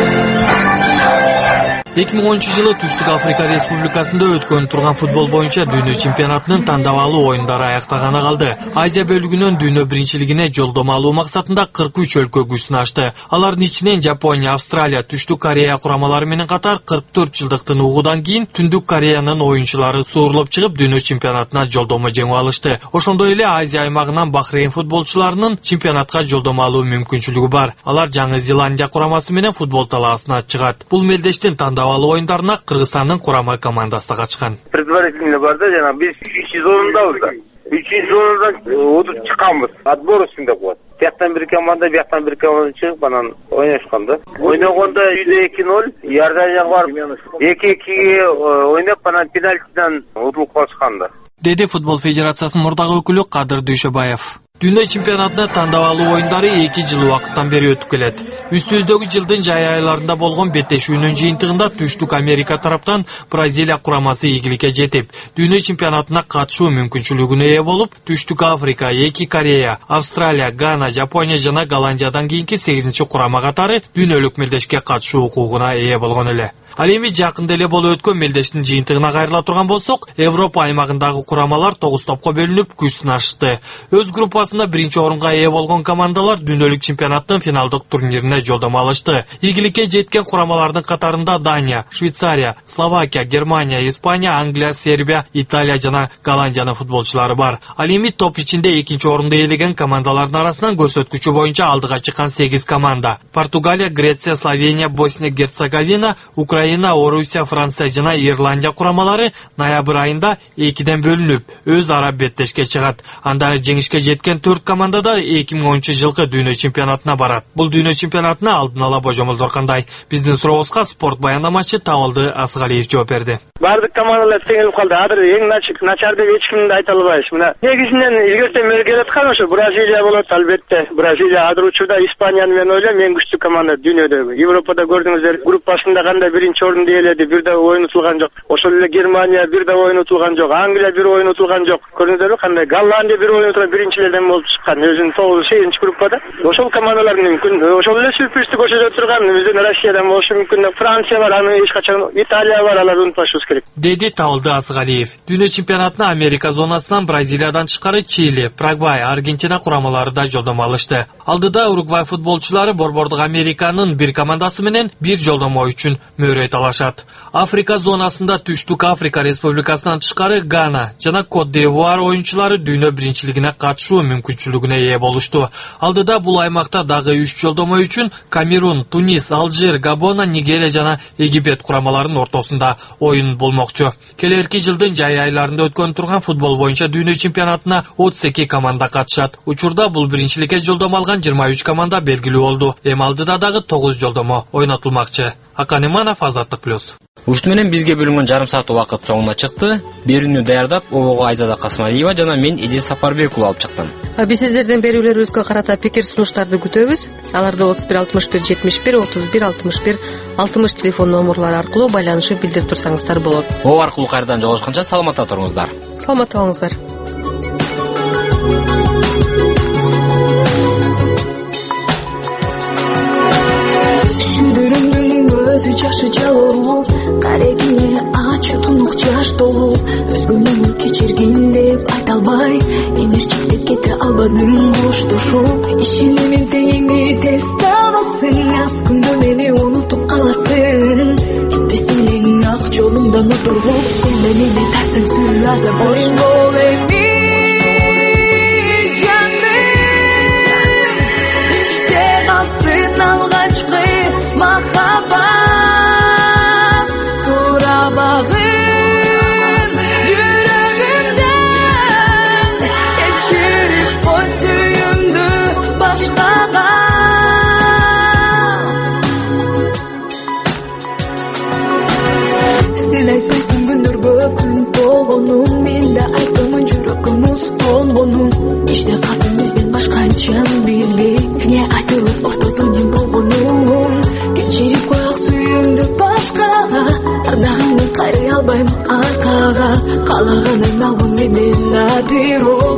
2010-жылы Түштүк Африка Республикасында өткөн турган футбол боюнча дүйнө чемпионатынын тандап алуу оюндары аяктаганы калды. Азия бөлүгүнөн дүйнө биринчилигине жолдомо алуу максатында 43 өлкө күч сынашты. Алардын ичинен Жапония, Австралия, Түштүк Корея курамалары менен катар 44 жылдыктын угуудан кийин Түндүк Кореянын оюнчулары суурулуп чыгып дүйнө чемпионатына жолдомо жеңип алышты. Ошондой эле Азия аймагынан Бахрейн футболчуларынын чемпионатка жолдомо алуу мүмкүнчүлүгү бар. Алар Жаңы Зеландия курамасы менен футбол талаасына чыгат. Бул мелдештин тандап алуу оюндарына Кыргызстандын курама командасы да катышкан. Предварительно барда жана биз 3-0-дабыз да. 3-0-дан утуп чыкканбыз. Отбор үстүндө болот. Бияктан бир команда, бияктан бир команда чыгып анан ойношкон да. Ойногондо 2-0, Иорданияга барып 2-2 ойноп анан пенальтидан утулуп калышкан да. Деди футбол федерациясынын мурдагы өкүлү Кадыр Дүйшөбаев. Дүйнө чемпионатына тандап алуу оюндары 2 жыл убакыттан бери өтүп келет. Үстүбүздөгү жылдын жай айларында болгон беттешүүнүн жыйынтыгында Түштүк Америка тараптан Бразилия курамасы ийгиликке жетип, дүйнө чемпионатына катышуу мүмкүнчүлүгүнө ээ болуп, Түштүк Африка, 2 Корея, Австралия, Гана, Жапония жана Голландиядан кийинки 8-курама катары дүйнөлүк мелдешке катышуу укугуна ээ болгон эле. Ал эми жакында эле болуп өткөн мелдештин жыйынтыгына кайрыла турган болсок, Европа аймагындагы курамалар 9 топко бөлүнүп күч сынашты. Өз группасында биринчи орунга ээ болгон командалар дүйнөлүк чемпионаттын финалдык турнирине жолдомо алышты. Ийгиликке жеткен курамалардын катарында Дания, Швейцария, Словакия, Германия, Испания, Англия, Сербия, Италия жана Голландиянын футболчулары бар. Ал эми топ ичинде экинчи орунду ээлеген командалардын арасынан көрсөткүчү боюнча алдыга чыккан 8 команда. Португалия, Греция, Словения, Босния, Герцеговина, Украина, Орусия, Франция жана Ирландия курамалары ноябрь айында 2ден бөлүнүп, өз ара беттешке чыгат. Анда жеңишке жеткен 4 команда да 2010-жылкы дүйнө чемпионатына барат. Бул дүйнө чемпионатына алдын ала божомолдор кандай? Биздин сурообузга спорт баяндамачы Табылды Асыгалиев жооп берди. Бардык командалар теңелип калды. Азыр эң начар деп эч кимди айта албайбыз. Мына негизинен илгертен бери келаткан ошо Бразилия болот, албетте. Бразилия азыр учурда Испанияны мен ойлойм эң күчтүү команда дүйнөдө. Европада көрдүңүздөр, группасында кандай биринчи орунду ээледи, бир да ойнотулган жок. Ошол эле Германия бир да ойнотулган жок, Англия бир ойнотулган жок. Көрдүңүздөрбү кандай? Голландия бир ойнотулган биринчилерден болуп чыккан. Өзүнүн 9-8 группада. Ошол командалар мүмкүн. Ошол эле сюрпризди көрсөтө турган биздин Россиядан болушу мүмкүн. Франция бар, аны эч качан, Италия бар, аларды унутпашыбыз керек. Деди Табылды Асыгалиев. Дүйнө чемпионатына Америка зонасынан Бразилиядан тышкары Чили, Парагвай, Аргентина курамалары да жолдомо алышты. Алдыда Уругвай футболчулары Борбордук Американын бир командасы менен бир жолдомо үчүн мөөрөй талашат. Африка зонасында Түштүк Африка Республикасынан тышкары Гана жана Кот-д'Ивуар оюнчулары дүйнө биринчилигине катышуу мүмкүнчүлүгүнө ээ болушту. Алдыда бул аймакта дагы 3 жолдомо үчүн Камерун, Тунис, Алжир, Габона, Нигерия жана Египет курамаларынын ортосунда оюн болмокчу. Келерки жылдын жай айларында өткөн турган футбол боюнча дүйнө чемпионатына 32 команда катышат. Учурда бул биринчиликке жолдомо алган 23 команда белгилүү болду. Эми алдыда дагы 9 жолдомо ойнотулмакчы. Акан Иманов, Азаттык плюс. Ушут менен бизге бөлүнгөн жарым саат убакыт соңуна чыкты. Берүүнү даярдап, обого Айзада Касмалиева жана мен Эдил Сапарбек уулу алып чыктым. Биз сиздерден берүүлөрүбүзгө карата пикир сунуштарды күтөбүз. Аларды 31 61 71 31 61 60 телефон номерлары аркылуу байланышып билдирип турсаңыздар болот. О аркылуу кайрадан жолугушканча саламатта туруңуздар. Саламатта болуңуздар. Өзү жашы жалооп, карегине ачуу тунук жаш толуп, өзгөнү кечиргин деп айта албай, эмерчиктеп кете албадым коштошуп. Ишенимин теңеңди тез табасың, аз күндө мени унутуп каласың. Кетпесин элең ак жолумдан отуруп, сен менен тарсаң сүйүү азап бош бол эми. Иште калсын алгачкы махаббат. каалаганын алуу менен бирок